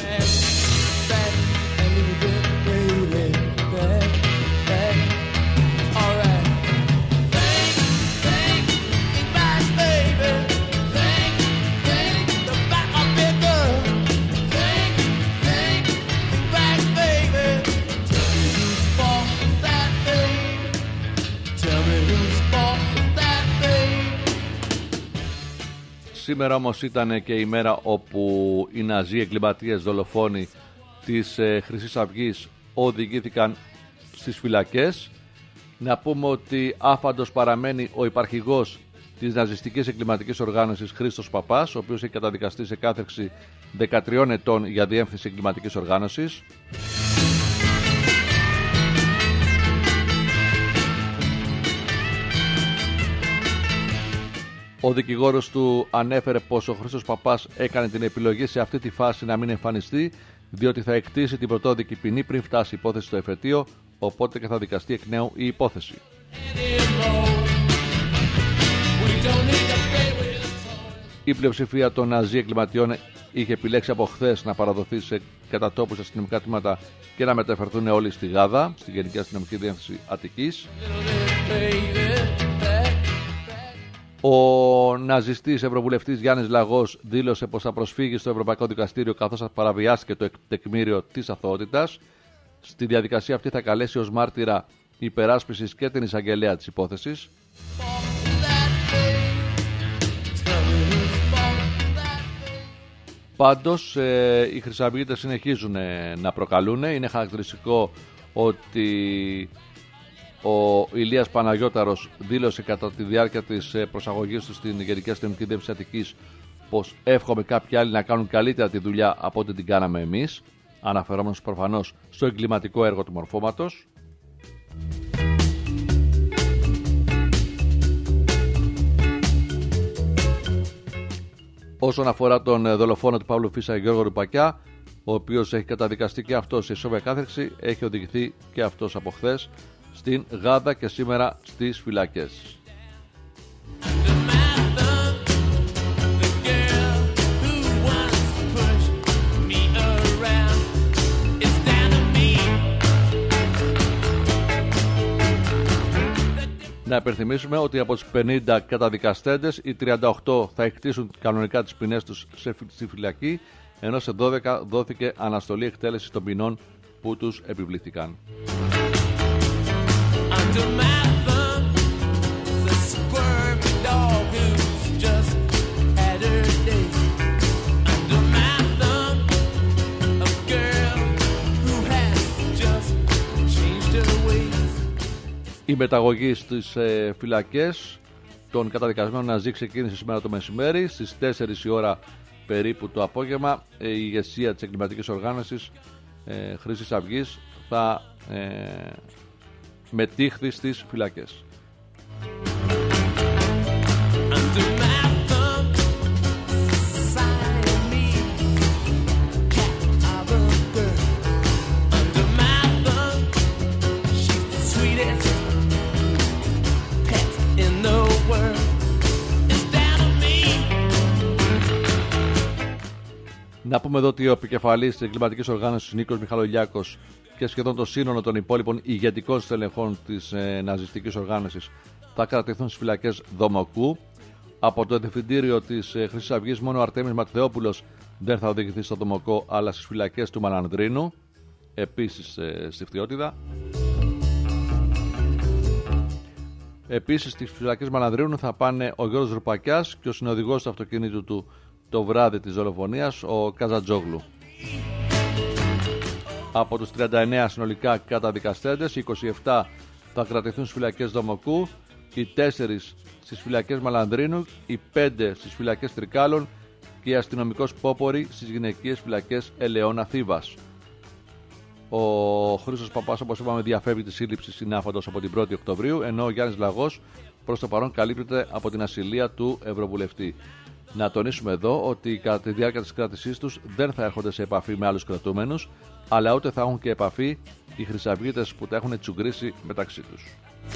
Σήμερα όμως ήταν και η μέρα όπου οι Ναζί εγκληματίες δολοφόνοι της ε, Χρυσής Αυγής οδηγήθηκαν στις φυλακές. Να πούμε ότι άφαντος παραμένει ο υπαρχηγός της ναζιστικής εγκληματικής οργάνωσης Χρήστος Παπάς, ο οποίος έχει καταδικαστεί σε κάθερξη δεκατριών ετών για διεύθυνση εγκληματικής οργάνωσης. Ο δικηγόρος του ανέφερε πως ο Χρήστος Παπάς έκανε την επιλογή σε αυτή τη φάση να μην εμφανιστεί, διότι θα εκτίσει την πρωτόδικη ποινή πριν φτάσει η υπόθεση στο εφετείο, οπότε και θα δικαστεί εκ νέου η υπόθεση. Η πλειοψηφία των Ναζί εγκληματιών είχε επιλέξει από χθες να παραδοθεί σε κατατόπους αστυνομικά τμήματα και να μεταφερθούν όλοι στη Γάδα, στη Γενική Αστυνομική Διεύθυνση Αττικής. Ο ναζιστής ευρωβουλευτής Γιάννης Λαγός δήλωσε πως θα προσφύγει στο Ευρωπαϊκό Δικαστήριο καθώς θα παραβιάστηκε το τεκμήριο της αθωότητας. Στη διαδικασία αυτή θα καλέσει ως μάρτυρα υπεράσπισης και την εισαγγελέα της υπόθεσης. Πάντως ε, οι χρυσαυγίτες συνεχίζουν ε, να προκαλούν. Είναι χαρακτηριστικό ότι ο Ηλίας Παναγιώταρος δήλωσε κατά τη διάρκεια της προσαγωγής του στην Γενική Αστυνομική Διεύθυνση Αττικής πως εύχομαι κάποιοι άλλοι να κάνουν καλύτερα τη δουλειά από ό,τι την κάναμε εμείς, αναφερόμενος προφανώς στο εγκληματικό έργο του μορφώματος. Όσον αφορά τον δολοφόνο του Παύλου Φίσα, Γιώργο Ρουπακιά, ο οποίος έχει καταδικαστεί και αυτός σε ισόβια κάθερξη, έχει οδηγηθεί και αυτός από χθες στην Γάδα και σήμερα στις φυλακές. Να υπενθυμίσουμε ότι από τους πενήντα καταδικαστέντες, οι τριάντα οκτώ θα εκτίσουν κανονικά τις ποινές τους στη φυλακή, ενώ σε δώδεκα δόθηκε αναστολή εκτέλεσης των ποινών που τους επιβλήθηκαν. Η μεταγωγή στις ε, φυλακές των καταδικασμένων Ναζί ξεκίνησε σήμερα το μεσημέρι. Στις τέσσερις η ώρα περίπου το απόγευμα ε, η ηγεσία της εγκληματικής οργάνωσης ε, Χρυσής Αυγής θα ε, μετήχθη στις φυλακές. Να πούμε εδώ ότι ο επικεφαλής της εγκληματικής οργάνωσης Νίκος Μιχαλολιάκος και σχεδόν το σύνολο των υπόλοιπων ηγετικών στελεχών της ε, ναζιστικής οργάνωσης θα κρατηθούν στις φυλακές Δομοκού. Από το διευθυντήριο της ε, Χρυσής Αυγής μόνο ο Αρτέμις Ματθεόπουλος δεν θα οδηγηθεί στο Δομοκό, αλλά στις φυλακές του Μαλανδρίνου, επίσης ε, στη Φτιώτιδα. Επίσης στις φυλακές Μαλανδρίνου θα πάνε ο Γιώργος Ρουπακιάς και ο συνοδηγός του αυτοκινήτου του το βράδυ της δολοφονίας, ο Καζατζόγλου. Από τους τριάντα εννέα συνολικά καταδικαστέντες, οι είκοσι επτά θα κρατηθούν στις φυλακές Δομοκού, οι τέσσερις στις φυλακές Μαλανδρίνου, οι πέντε στις φυλακές Τρικάλων και οι αστυνομικός Πόπορη στις γυναικείες φυλακές Ελαιώνα Θήβας. Ο Χρήστος Παπάς, όπως είπαμε, διαφεύγει τη σύλληψη συνάφαντος από την πρώτη Οκτωβρίου, ενώ ο Γιάννης Λαγός προς το παρόν καλύπτεται από την ασυλία του Ευρωβουλευτή. Να τονίσουμε εδώ ότι κατά τη διάρκεια της κράτησής τους δεν θα έρχονται σε επαφή με άλλους κρατούμενους, αλλά ούτε θα έχουν και επαφή οι χρυσαυγίτες που τα έχουν τσουγκρίσει μεταξύ τους.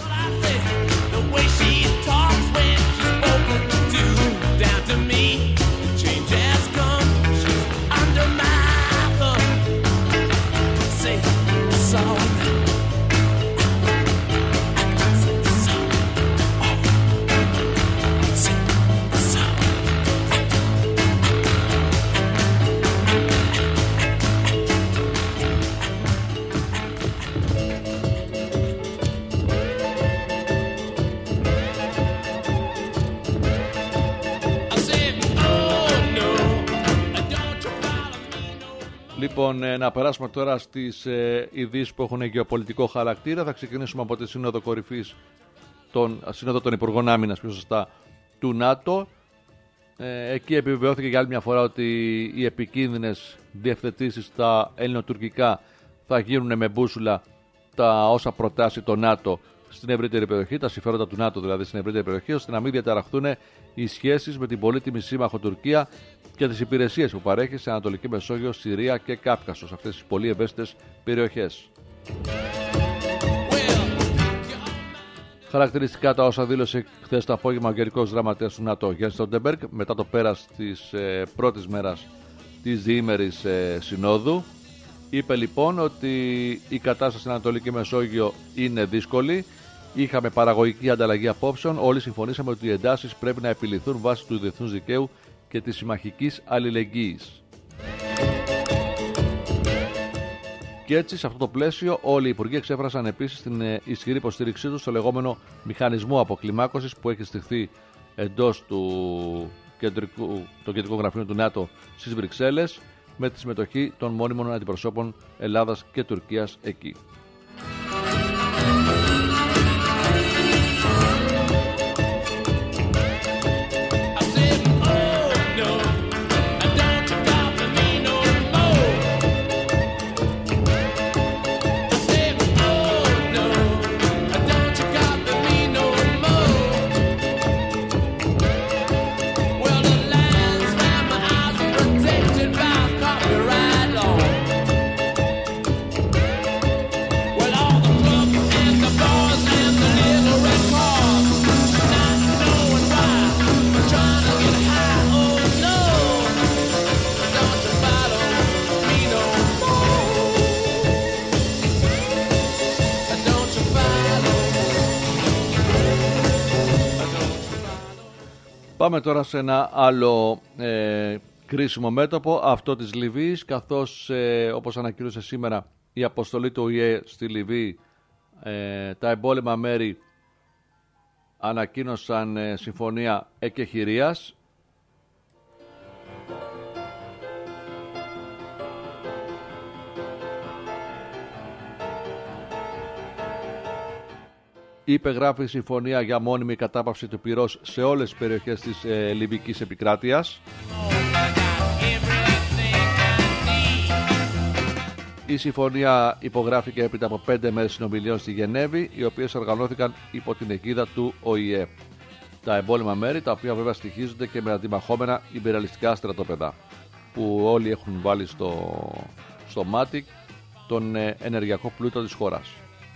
Λοιπόν, να περάσουμε τώρα στις ε, ειδήσεις που έχουν γεωπολιτικό χαρακτήρα. Θα ξεκινήσουμε από τη Σύνοδο Κορυφής, τον, Σύνοδο των Υπουργών Άμυνας, πιο σωστά, του ΝΑΤΟ. Ε, εκεί επιβεβαιώθηκε για άλλη μια φορά ότι οι επικίνδυνες διευθετήσεις στα ελληνοτουρκικά θα γίνουν με μπούσουλα τα όσα προτάσει το ΝΑΤΟ στην ευρύτερη περιοχή, τα συμφέροντα του ΝΑΤΟ δηλαδή στην ευρύτερη περιοχή, ώστε να μην διαταραχθούν οι σχέσεις με την πολύτιμη σύμμαχο Τουρκία και τις υπηρεσίες που παρέχει σε Ανατολική Μεσόγειο, Συρία και Κάφκασο, σε αυτές τις πολύ ευαίσθητες περιοχές. Χαρακτηριστικά τα όσα δήλωσε χθες το απόγευμα ο Γενικός Γραμματέας του ΝΑΤΟ, Γιάννης Στόλτεμπεργκ, μετά το πέρας της ε, πρώτης μέρας της διήμερης ε, συνόδου. Είπε λοιπόν ότι η κατάσταση στην Ανατολική Μεσόγειο είναι δύσκολη. Είχαμε παραγωγική ανταλλαγή απόψεων. Όλοι συμφωνήσαμε ότι οι εντάσεις πρέπει να επιληθούν βάσει του διεθνούς δικαίου και της συμμαχικής αλληλεγγύης. Και έτσι, σε αυτό το πλαίσιο, όλοι οι υπουργοί εξέφρασαν επίσης την ισχυρή υποστήριξή τους στο λεγόμενο μηχανισμό αποκλιμάκωσης που έχει στηθεί εντός του κεντρικού, το κεντρικό γραφείο του ΝΑΤΟ στις Βρυξέλλες, με τη συμμετοχή των μόνιμων αντιπροσώπων Ελλάδας και Τουρκίας εκεί. Πάμε τώρα σε ένα άλλο ε, κρίσιμο μέτωπο, αυτό της Λιβύης, καθώς ε, όπως ανακοίνωσε σήμερα η αποστολή του Ο Η Ε στη Λιβύη, ε, τα εμπόλεμα μέρη ανακοίνωσαν ε, συμφωνία εκεχηρίας. Υπεγράφει συμφωνία για μόνιμη κατάπαυση του πυρός σε όλες τις περιοχές της ε, Λιβικής επικράτειας. Η συμφωνία υπογράφηκε έπειτα από πέντε μέρες συνομιλιών στη Γενέβη, οι οποίες οργανώθηκαν υπό την αιγίδα του Ο Η Ε. Τα εμπόλεμα μέρη, τα οποία βέβαια στοιχίζονται και με αντιμαχόμενα ιμπεριαλιστικά στρατόπεδα, που όλοι έχουν βάλει στο, στο μάτι τον ε, ενεργειακό πλούτο της χώρας.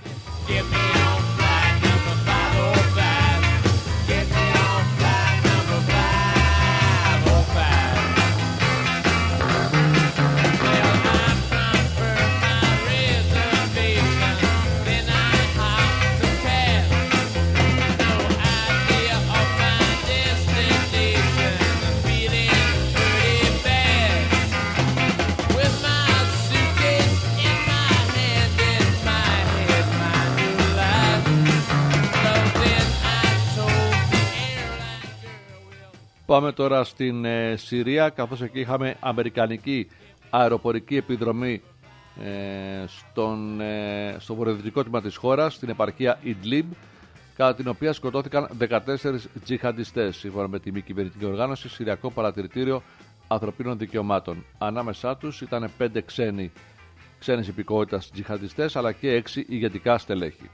Πάμε τώρα στην ε, Συρία, καθώς εκεί είχαμε αμερικανική αεροπορική επιδρομή ε, στον, ε, στο βορειοδυτικό τμήμα της χώρας, στην επαρχία Ιντλίμπ, κατά την οποία σκοτώθηκαν δεκατέσσερις τζιχαντιστές, σύμφωνα με τη μη κυβερνητική οργάνωση Συριακό Παρατηρητήριο Ανθρωπίνων Δικαιωμάτων. Ανάμεσά τους ήταν πέντε ξένοι, ξένες υπηκότητας τζιχαντιστές, αλλά και έξι ηγετικά στελέχη.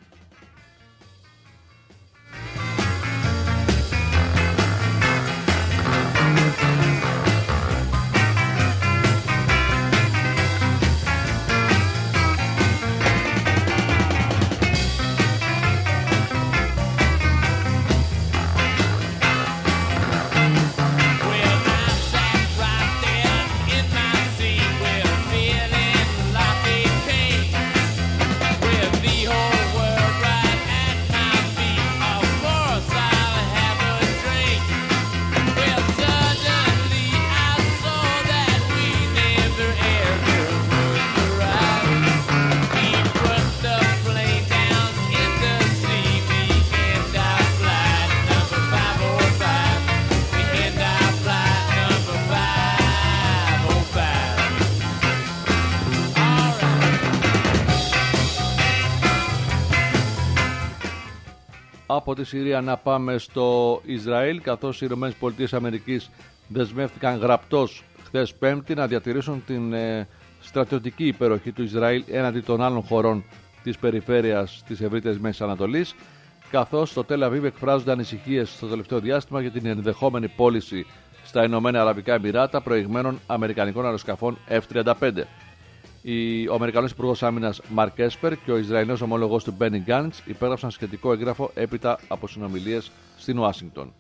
Από τη Συρία να πάμε στο Ισραήλ, καθώς οι Ηνωμένες Πολιτείες Αμερικής δεσμεύτηκαν γραπτός χθες Πέμπτη να διατηρήσουν την ε, στρατιωτική υπεροχή του Ισραήλ έναντι των άλλων χωρών της περιφέρειας της ευρύτερης Μέσης Ανατολής, καθώς στο Τελ Αβίβ εκφράζονται ανησυχίες στο τελευταίο διάστημα για την ενδεχόμενη πώληση στα Ηνωμένα Αραβικά Εμιράτα προηγμένων αμερικανικών αεροσκαφών εφ τριάντα πέντε. Ο Αμερικανός Υπουργός Άμυνας Μαρκ Έσπερ και ο Ισραηλινός ομόλογος του Μπένι Γκάντς υπέγραψαν σχετικό έγγραφο έπειτα από συνομιλίες στην Ουάσιγκτον.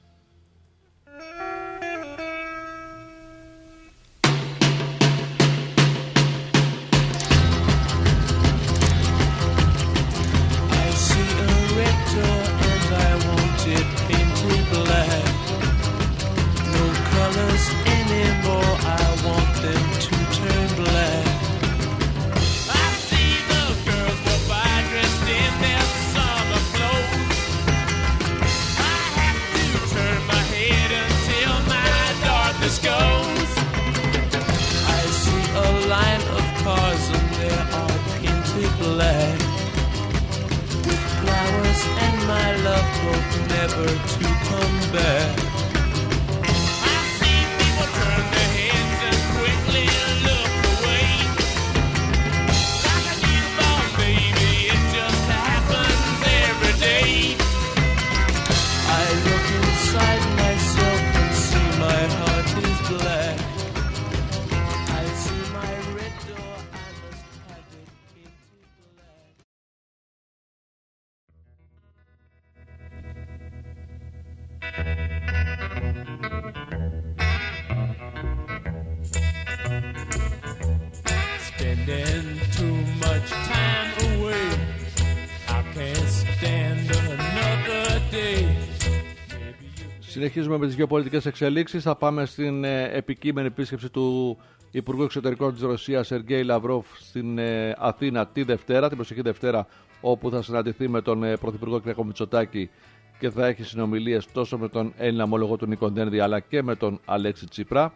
Συνεχίζουμε με τις γεωπολιτικές εξελίξεις. Θα πάμε στην ε, επικείμενη επίσκεψη του Υπουργού Εξωτερικών της Ρωσίας Σεργέη Λαυρόφ στην ε, Αθήνα τη Δευτέρα, την προσεχή Δευτέρα, όπου θα συναντηθεί με τον ε, Πρωθυπουργό Κυριάκο Μητσοτάκη και θα έχει συνομιλίες τόσο με τον Έλληνα ομολογό του Νίκο Δένδη αλλά και με τον Αλέξη Τσίπρα.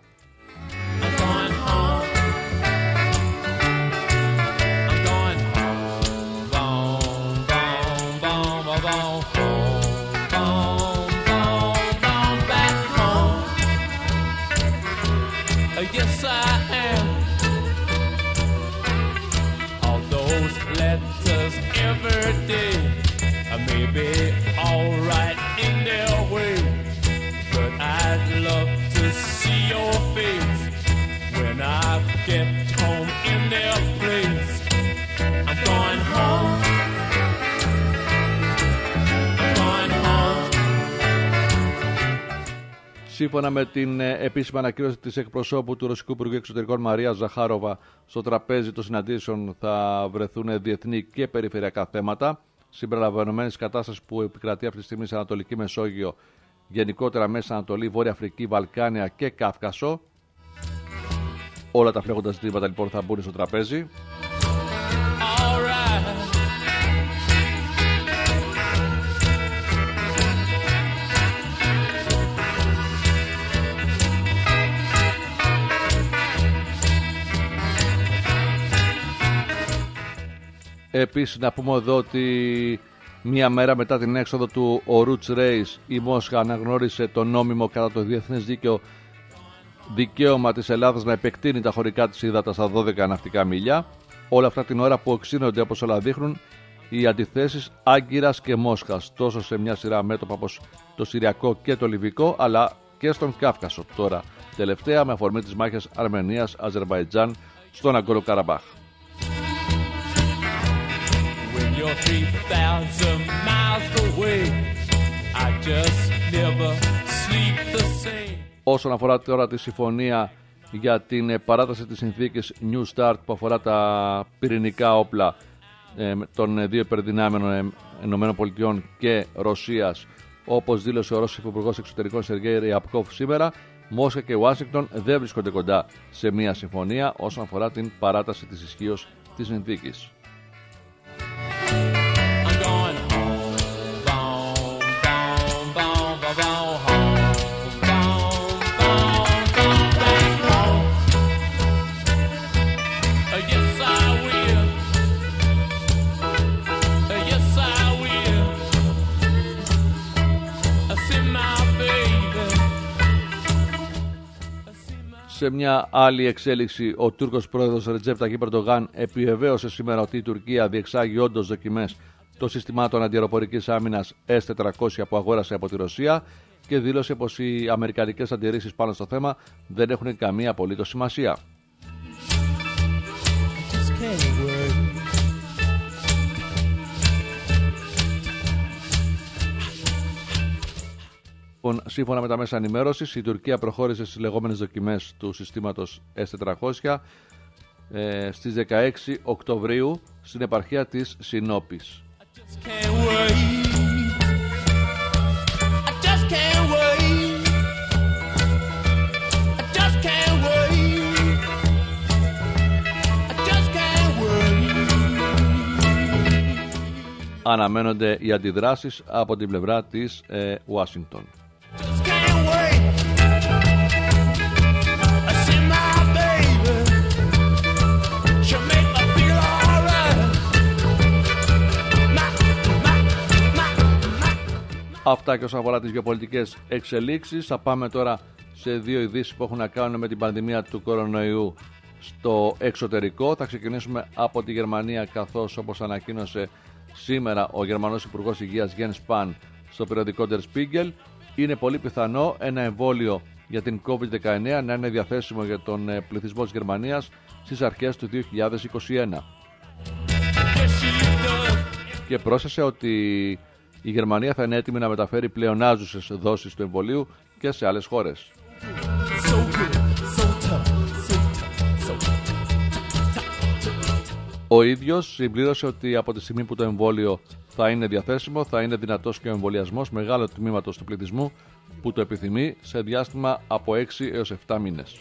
Yes, I am. All those letters every day may be alright in their way, but I'd love to see your face when I get home in their place. I'm going home. I'm going home. Σύμφωνα με την επίσημη ανακοίνωση της εκπροσώπου του Ρωσικού Υπουργού Εξωτερικών Μαρία Ζαχάροβα, στο τραπέζι των συναντήσεων θα βρεθούν διεθνή και περιφερειακά θέματα, συμπεριλαμβανομένης της κατάστασης που επικρατεί αυτή τη στιγμή σε Ανατολική Μεσόγειο, γενικότερα Μέση Ανατολή, Βόρεια Αφρική, Βαλκάνια και Κάφκασο. Όλα τα φλέγοντα ζητήματα λοιπόν θα μπουν στο τραπέζι. Επίσης να πούμε εδώ ότι μία μέρα μετά την έξοδο του Ορούτς Ρέις η Μόσχα αναγνώρισε το νόμιμο κατά το διεθνές δίκαιο δικαίωμα της Ελλάδας να επεκτείνει τα χωρικά της ύδατα στα δώδεκα ναυτικά μίλια. Όλα αυτά την ώρα που οξύνονται, όπως όλα δείχνουν, οι αντιθέσεις Άγκυρας και Μόσχας τόσο σε μια σειρά μέτωπα όπως το Συριακό και το Λιβικό, αλλά και στον Κάφκασο τώρα τελευταία με αφορμή τις μάχες Αρμενίας-Αζερβαϊτζάν στον Ναγκόρνο Καραμπάχ. three thousand miles away, I just never sleep the same. Όσον αφορά τώρα τη συμφωνία για την παράταση της συνθήκης New Start που αφορά τα πυρηνικά όπλα ε, των δύο υπερδυνάμενων ΗΠΑ και Ρωσίας, όπως δήλωσε ο Ρώσος Υπουργός Εξωτερικών Σεργέη Ριαπκόφ σήμερα, Μόσχα και Ουάσιγκτον δεν βρίσκονται κοντά σε μια συμφωνία όσον αφορά την παράταση της ισχύως της συνθήκης. Σε μια άλλη εξέλιξη, ο Τούρκος πρόεδρος Ρετζέπ Ταγίπ Ερντογάν επιβεβαίωσε σήμερα ότι η Τουρκία διεξάγει όντως δοκιμές των συστημάτων αντιαεροπορικής άμυνας ες τετρακόσια που αγόρασε από τη Ρωσία και δήλωσε πως οι αμερικανικές αντιρρήσεις πάνω στο θέμα δεν έχουν καμία απολύτως σημασία. Σύμφωνα με τα μέσα ενημέρωσης, η Τουρκία προχώρησε στις λεγόμενες δοκιμές του συστήματος ες τετρακόσια ε, στις δεκαέξι Οκτωβρίου στην επαρχία της Συνόπης. Αναμένονται οι αντιδράσεις από την πλευρά της ε, Ουάσιγκτον. Αυτά και όσον αφορά τις γεωπολιτικές εξελίξεις. Θα πάμε τώρα σε δύο ειδήσεις που έχουν να κάνουν με την πανδημία του κορονοϊού στο εξωτερικό. Θα ξεκινήσουμε από τη Γερμανία, καθώς όπως ανακοίνωσε σήμερα ο Γερμανός Υπουργός Υγείας Jens Spahn στο περιοδικό Der Spiegel, είναι πολύ πιθανό ένα εμβόλιο για την κόβιντ δεκαεννέα να είναι διαθέσιμο για τον πληθυσμό της Γερμανίας στις αρχές του δύο χιλιάδες είκοσι ένα. Και πρόσθεσε ότι η Γερμανία θα είναι έτοιμη να μεταφέρει πλεονάζουσες δόσεις του εμβολίου και σε άλλες χώρες. Ο ίδιος συμπλήρωσε ότι από τη στιγμή που το εμβόλιο θα είναι διαθέσιμο, θα είναι δυνατός και ο εμβολιασμός μεγάλο τμήματος του πληθυσμού που το επιθυμεί σε διάστημα από έξι έως επτά μήνες.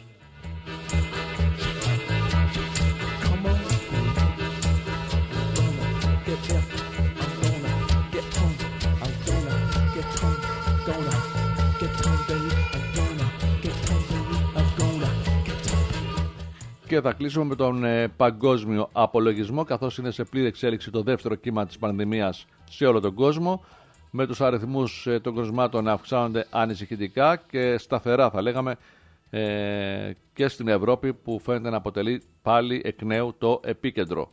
Και θα κλείσουμε με τον ε, παγκόσμιο απολογισμό, καθώς είναι σε πλήρη εξέλιξη το δεύτερο κύμα της πανδημίας σε όλο τον κόσμο, με τους αριθμούς ε, των κρουσμάτων να αυξάνονται ανησυχητικά και σταθερά, θα λέγαμε, ε, και στην Ευρώπη, που φαίνεται να αποτελεί πάλι εκ νέου το επίκεντρο.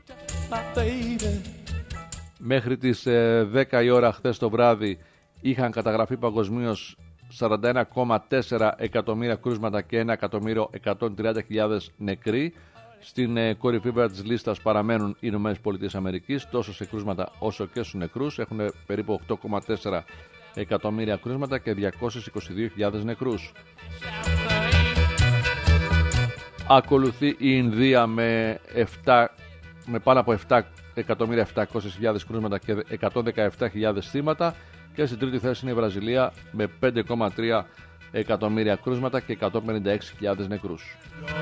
Μέχρι τις ε, δέκα η ώρα χθες το βράδυ είχαν καταγραφεί παγκοσμίως σαράντα ένα κόμμα τέσσερα εκατομμύρια κρούσματα και ένα εκατομμύριο εκατόν τριάντα χιλιάδες νεκροί. Στην ε, κορυφή της λίστας παραμένουν οι Ηνωμένες Πολιτείες Αμερικής, τόσο σε κρούσματα όσο και στους νεκρούς. Έχουν περίπου οκτώ κόμμα τέσσερα εκατομμύρια κρούσματα και διακόσιες είκοσι δύο χιλιάδες νεκρούς. Ακολουθεί η Ινδία με, επτά, με πάνω από επτά εκατομμύρια επτακόσιες χιλιάδες κρούσματα και εκατόν δεκαεπτά χιλιάδες θύματα. Και στην τρίτη θέση είναι η Βραζιλία με πέντε κόμμα τρία εκατομμύρια κρούσματα και εκατόν πενήντα έξι χιλιάδες νεκρούς.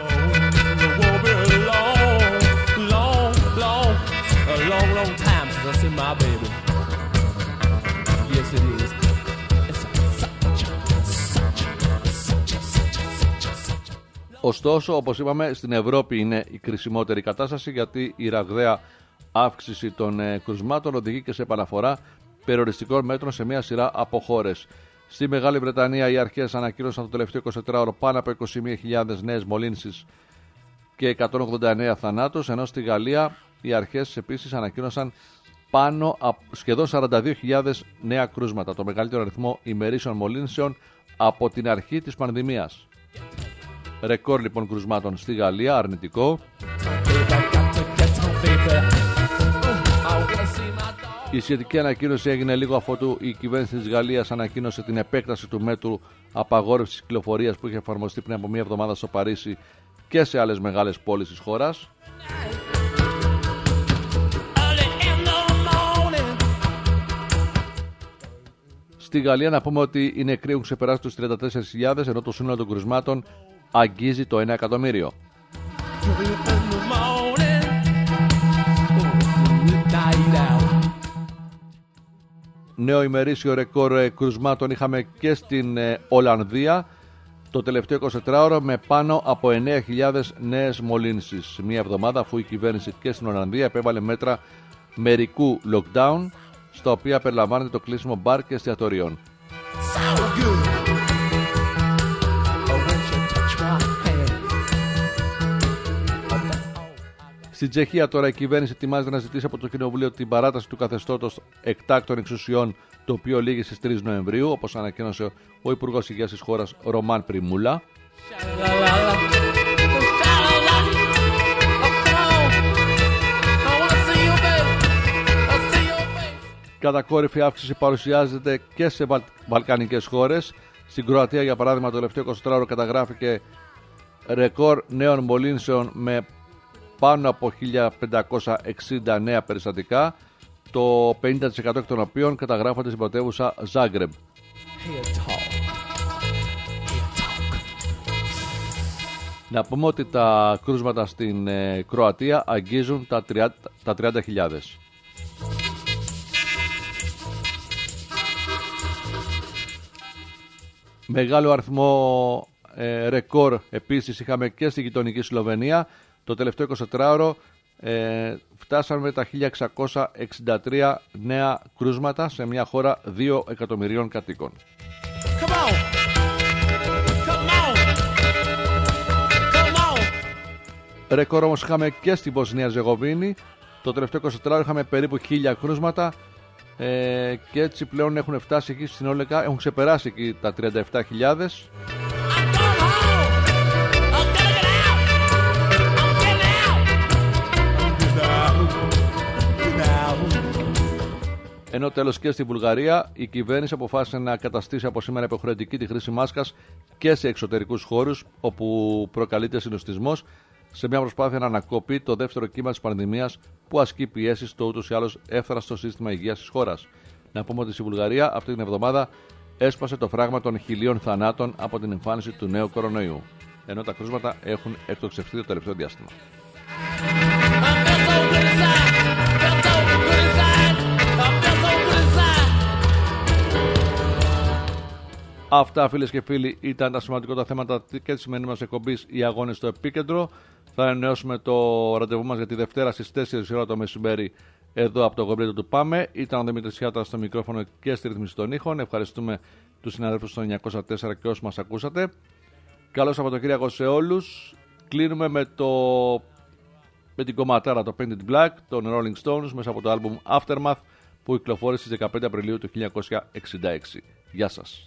Ωστόσο, όπως είπαμε, στην Ευρώπη είναι η κρισιμότερη κατάσταση, γιατί η ραγδαία αύξηση των ε, κρουσμάτων οδηγεί και σε επαναφορά περιοριστικών μέτρων σε μια σειρά από χώρες. Στη Μεγάλη Βρετανία οι αρχές ανακοίνωσαν το τελευταίο εικοσιτετράωρο πάνω από είκοσι μία χιλιάδες νέες μολύνσεις και εκατόν ογδόντα εννέα θανάτους, ενώ στη Γαλλία οι αρχές επίσης ανακοίνωσαν πάνω από σχεδόν σαράντα δύο χιλιάδες νέα κρούσματα, το μεγαλύτερο αριθμό ημερήσεων μολύνσεων από την αρχή της πανδημίας. Ρεκόρ λοιπόν κρουσμάτων στη Γαλλία, αρνητικό. Η σχετική ανακοίνωση έγινε λίγο αφότου η κυβέρνηση της Γαλλίας ανακοίνωσε την επέκταση του μέτρου απαγόρευσης κυκλοφορίας που είχε εφαρμοστεί πριν από μία εβδομάδα στο Παρίσι και σε άλλες μεγάλες πόλεις της χώρας. Στη Γαλλία να πούμε ότι οι νεκροί έχουν ξεπεράσει τους τριάντα τέσσερις χιλιάδες, ενώ το σύνολο των κρουσμάτων αγγίζει το ένα εκατομμύριο. Νέο ημερήσιο ρεκόρ κρουσμάτων είχαμε και στην ε, Ολλανδία το τελευταίο εικοσιτετράωρο, με πάνω από εννέα χιλιάδες νέες μολύνσεις. Μία εβδομάδα αφού η κυβέρνηση και στην Ολλανδία επέβαλε μέτρα μερικού lockdown, στα οποία περιλαμβάνεται το κλείσιμο μπαρ και εστιατορίων. Στην Τσεχία τώρα η κυβέρνηση ετοιμάζεται να ζητήσει από το Κοινοβούλιο την παράταση του καθεστώτος εκτάκτων εξουσιών, το οποίο λήγει στις τρεις Νοεμβρίου, όπως ανακοίνωσε ο Υπουργός Υγείας της χώρας Ρωμάν Πριμούλα. Κατακόρυφη αύξηση παρουσιάζεται και σε βαλ... βαλκανικές χώρες. Στην Κροατία, για παράδειγμα, το τελευταίο εικοσιτετράωρο καταγράφηκε ρεκόρ νέων μολύνσεων με πάνω από χίλια πεντακόσια εξήντα νέα περιστατικά, το πενήντα τοις εκατό εκ των οποίων καταγράφονται στην πρωτεύουσα Ζάγκρεμπ. Να πούμε ότι τα κρούσματα στην ε, Κροατία αγγίζουν τα, τα τριάντα χιλιάδες. Μεγάλο αριθμό ε, ρεκόρ επίσης είχαμε και στη γειτονική Σλοβενία. Το τελευταίο εικοσιτετράωρο ε, φτάσαμε τα χίλια εξακόσια εξήντα τρία νέα κρούσματα σε μια χώρα δύο εκατομμυρίων κατοίκων. Come on. Come on. Come on. Ρεκόρ όμως είχαμε και στην Βοσνία Ζεγοβίνη. Το τελευταίο εικοσιτετράωρο είχαμε περίπου χίλια κρούσματα ε, και έτσι πλέον έχουν φτάσει εκεί συνολικά, έχουν ξεπεράσει εκεί τα τριάντα επτά χιλιάδες. Ενώ τέλος και στη Βουλγαρία η κυβέρνηση αποφάσισε να καταστήσει από σήμερα υποχρεωτική τη χρήση μάσκας και σε εξωτερικούς χώρους όπου προκαλείται συνοστισμός, σε μια προσπάθεια να ανακοπεί το δεύτερο κύμα της πανδημίας που ασκεί πιέσεις στο ούτως ή άλλως εύθραστο σύστημα υγείας της χώρας. Να πούμε ότι στη Βουλγαρία αυτή την εβδομάδα έσπασε το φράγμα των χιλίων θανάτων από την εμφάνιση του νέου κορονοϊού, ενώ τα κρούσματα έχουν εκτοξευθεί το τελευταίο διάστημα. Αυτά, φίλες και φίλοι, ήταν τα σημαντικότερα θέματα και τη σημερινή μας εκπομπής, οι αγώνες στο επίκεντρο. Θα εννοήσουμε το ραντεβού μας για τη Δευτέρα στις τέσσερις ώρα το μεσημέρι εδώ από το γομπρέτο του Πάμε. Ήταν ο Δημήτρης Χιάτρας στο μικρόφωνο και στη ρύθμιση των ήχων. Ευχαριστούμε τους συναδέλφους στο εννιακόσια τέσσερα και όσους μας ακούσατε. Καλό Σαββατοκύριακο σε όλους. Κλείνουμε με, το... με την κομματάρα το Painted Black των Rolling Stones μέσα από το άλμπουμ Aftermath που κυκλοφόρησε στις δεκαπέντε Απριλίου του χίλια εννιακόσια εξήντα έξι. Γεια σας.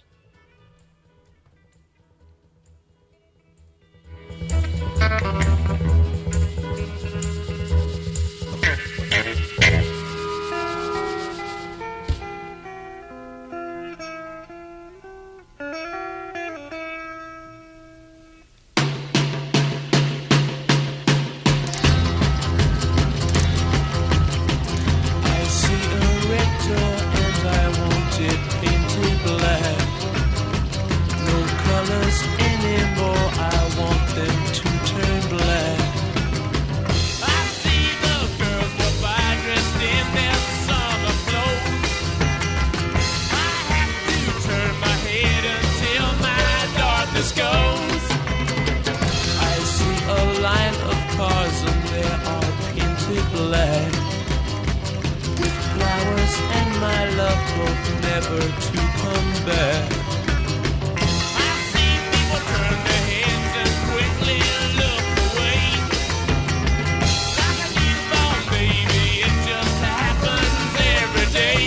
Never to come back. I see people turn their heads and quickly look away. Like a newborn baby, it just happens every day.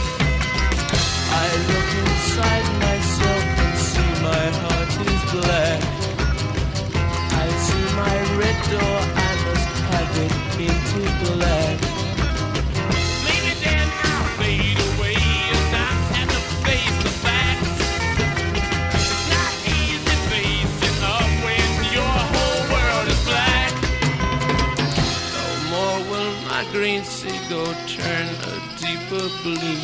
I look inside myself and see my heart is black. I see my red door, I must have it painted black. Maybe then I'll fade away. Green seagull turn a deeper blue.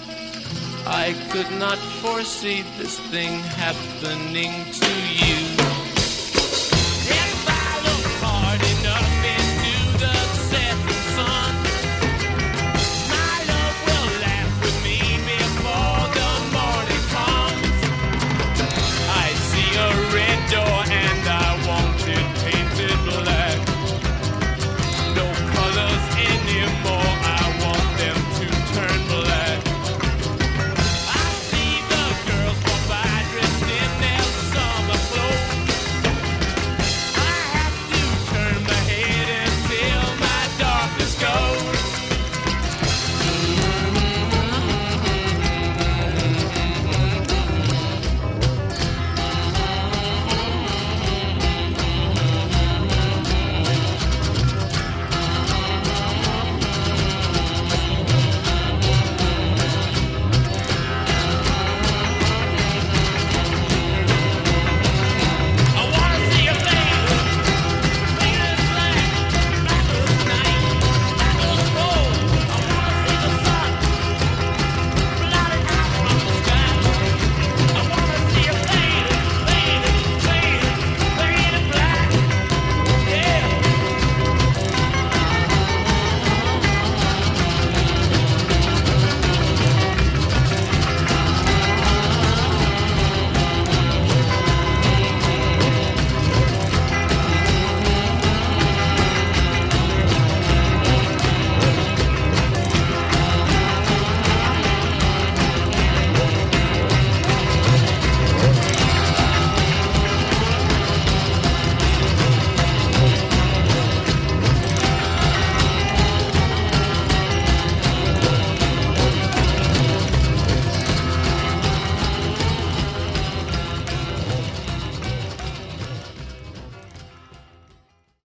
I could not foresee this thing happening to you.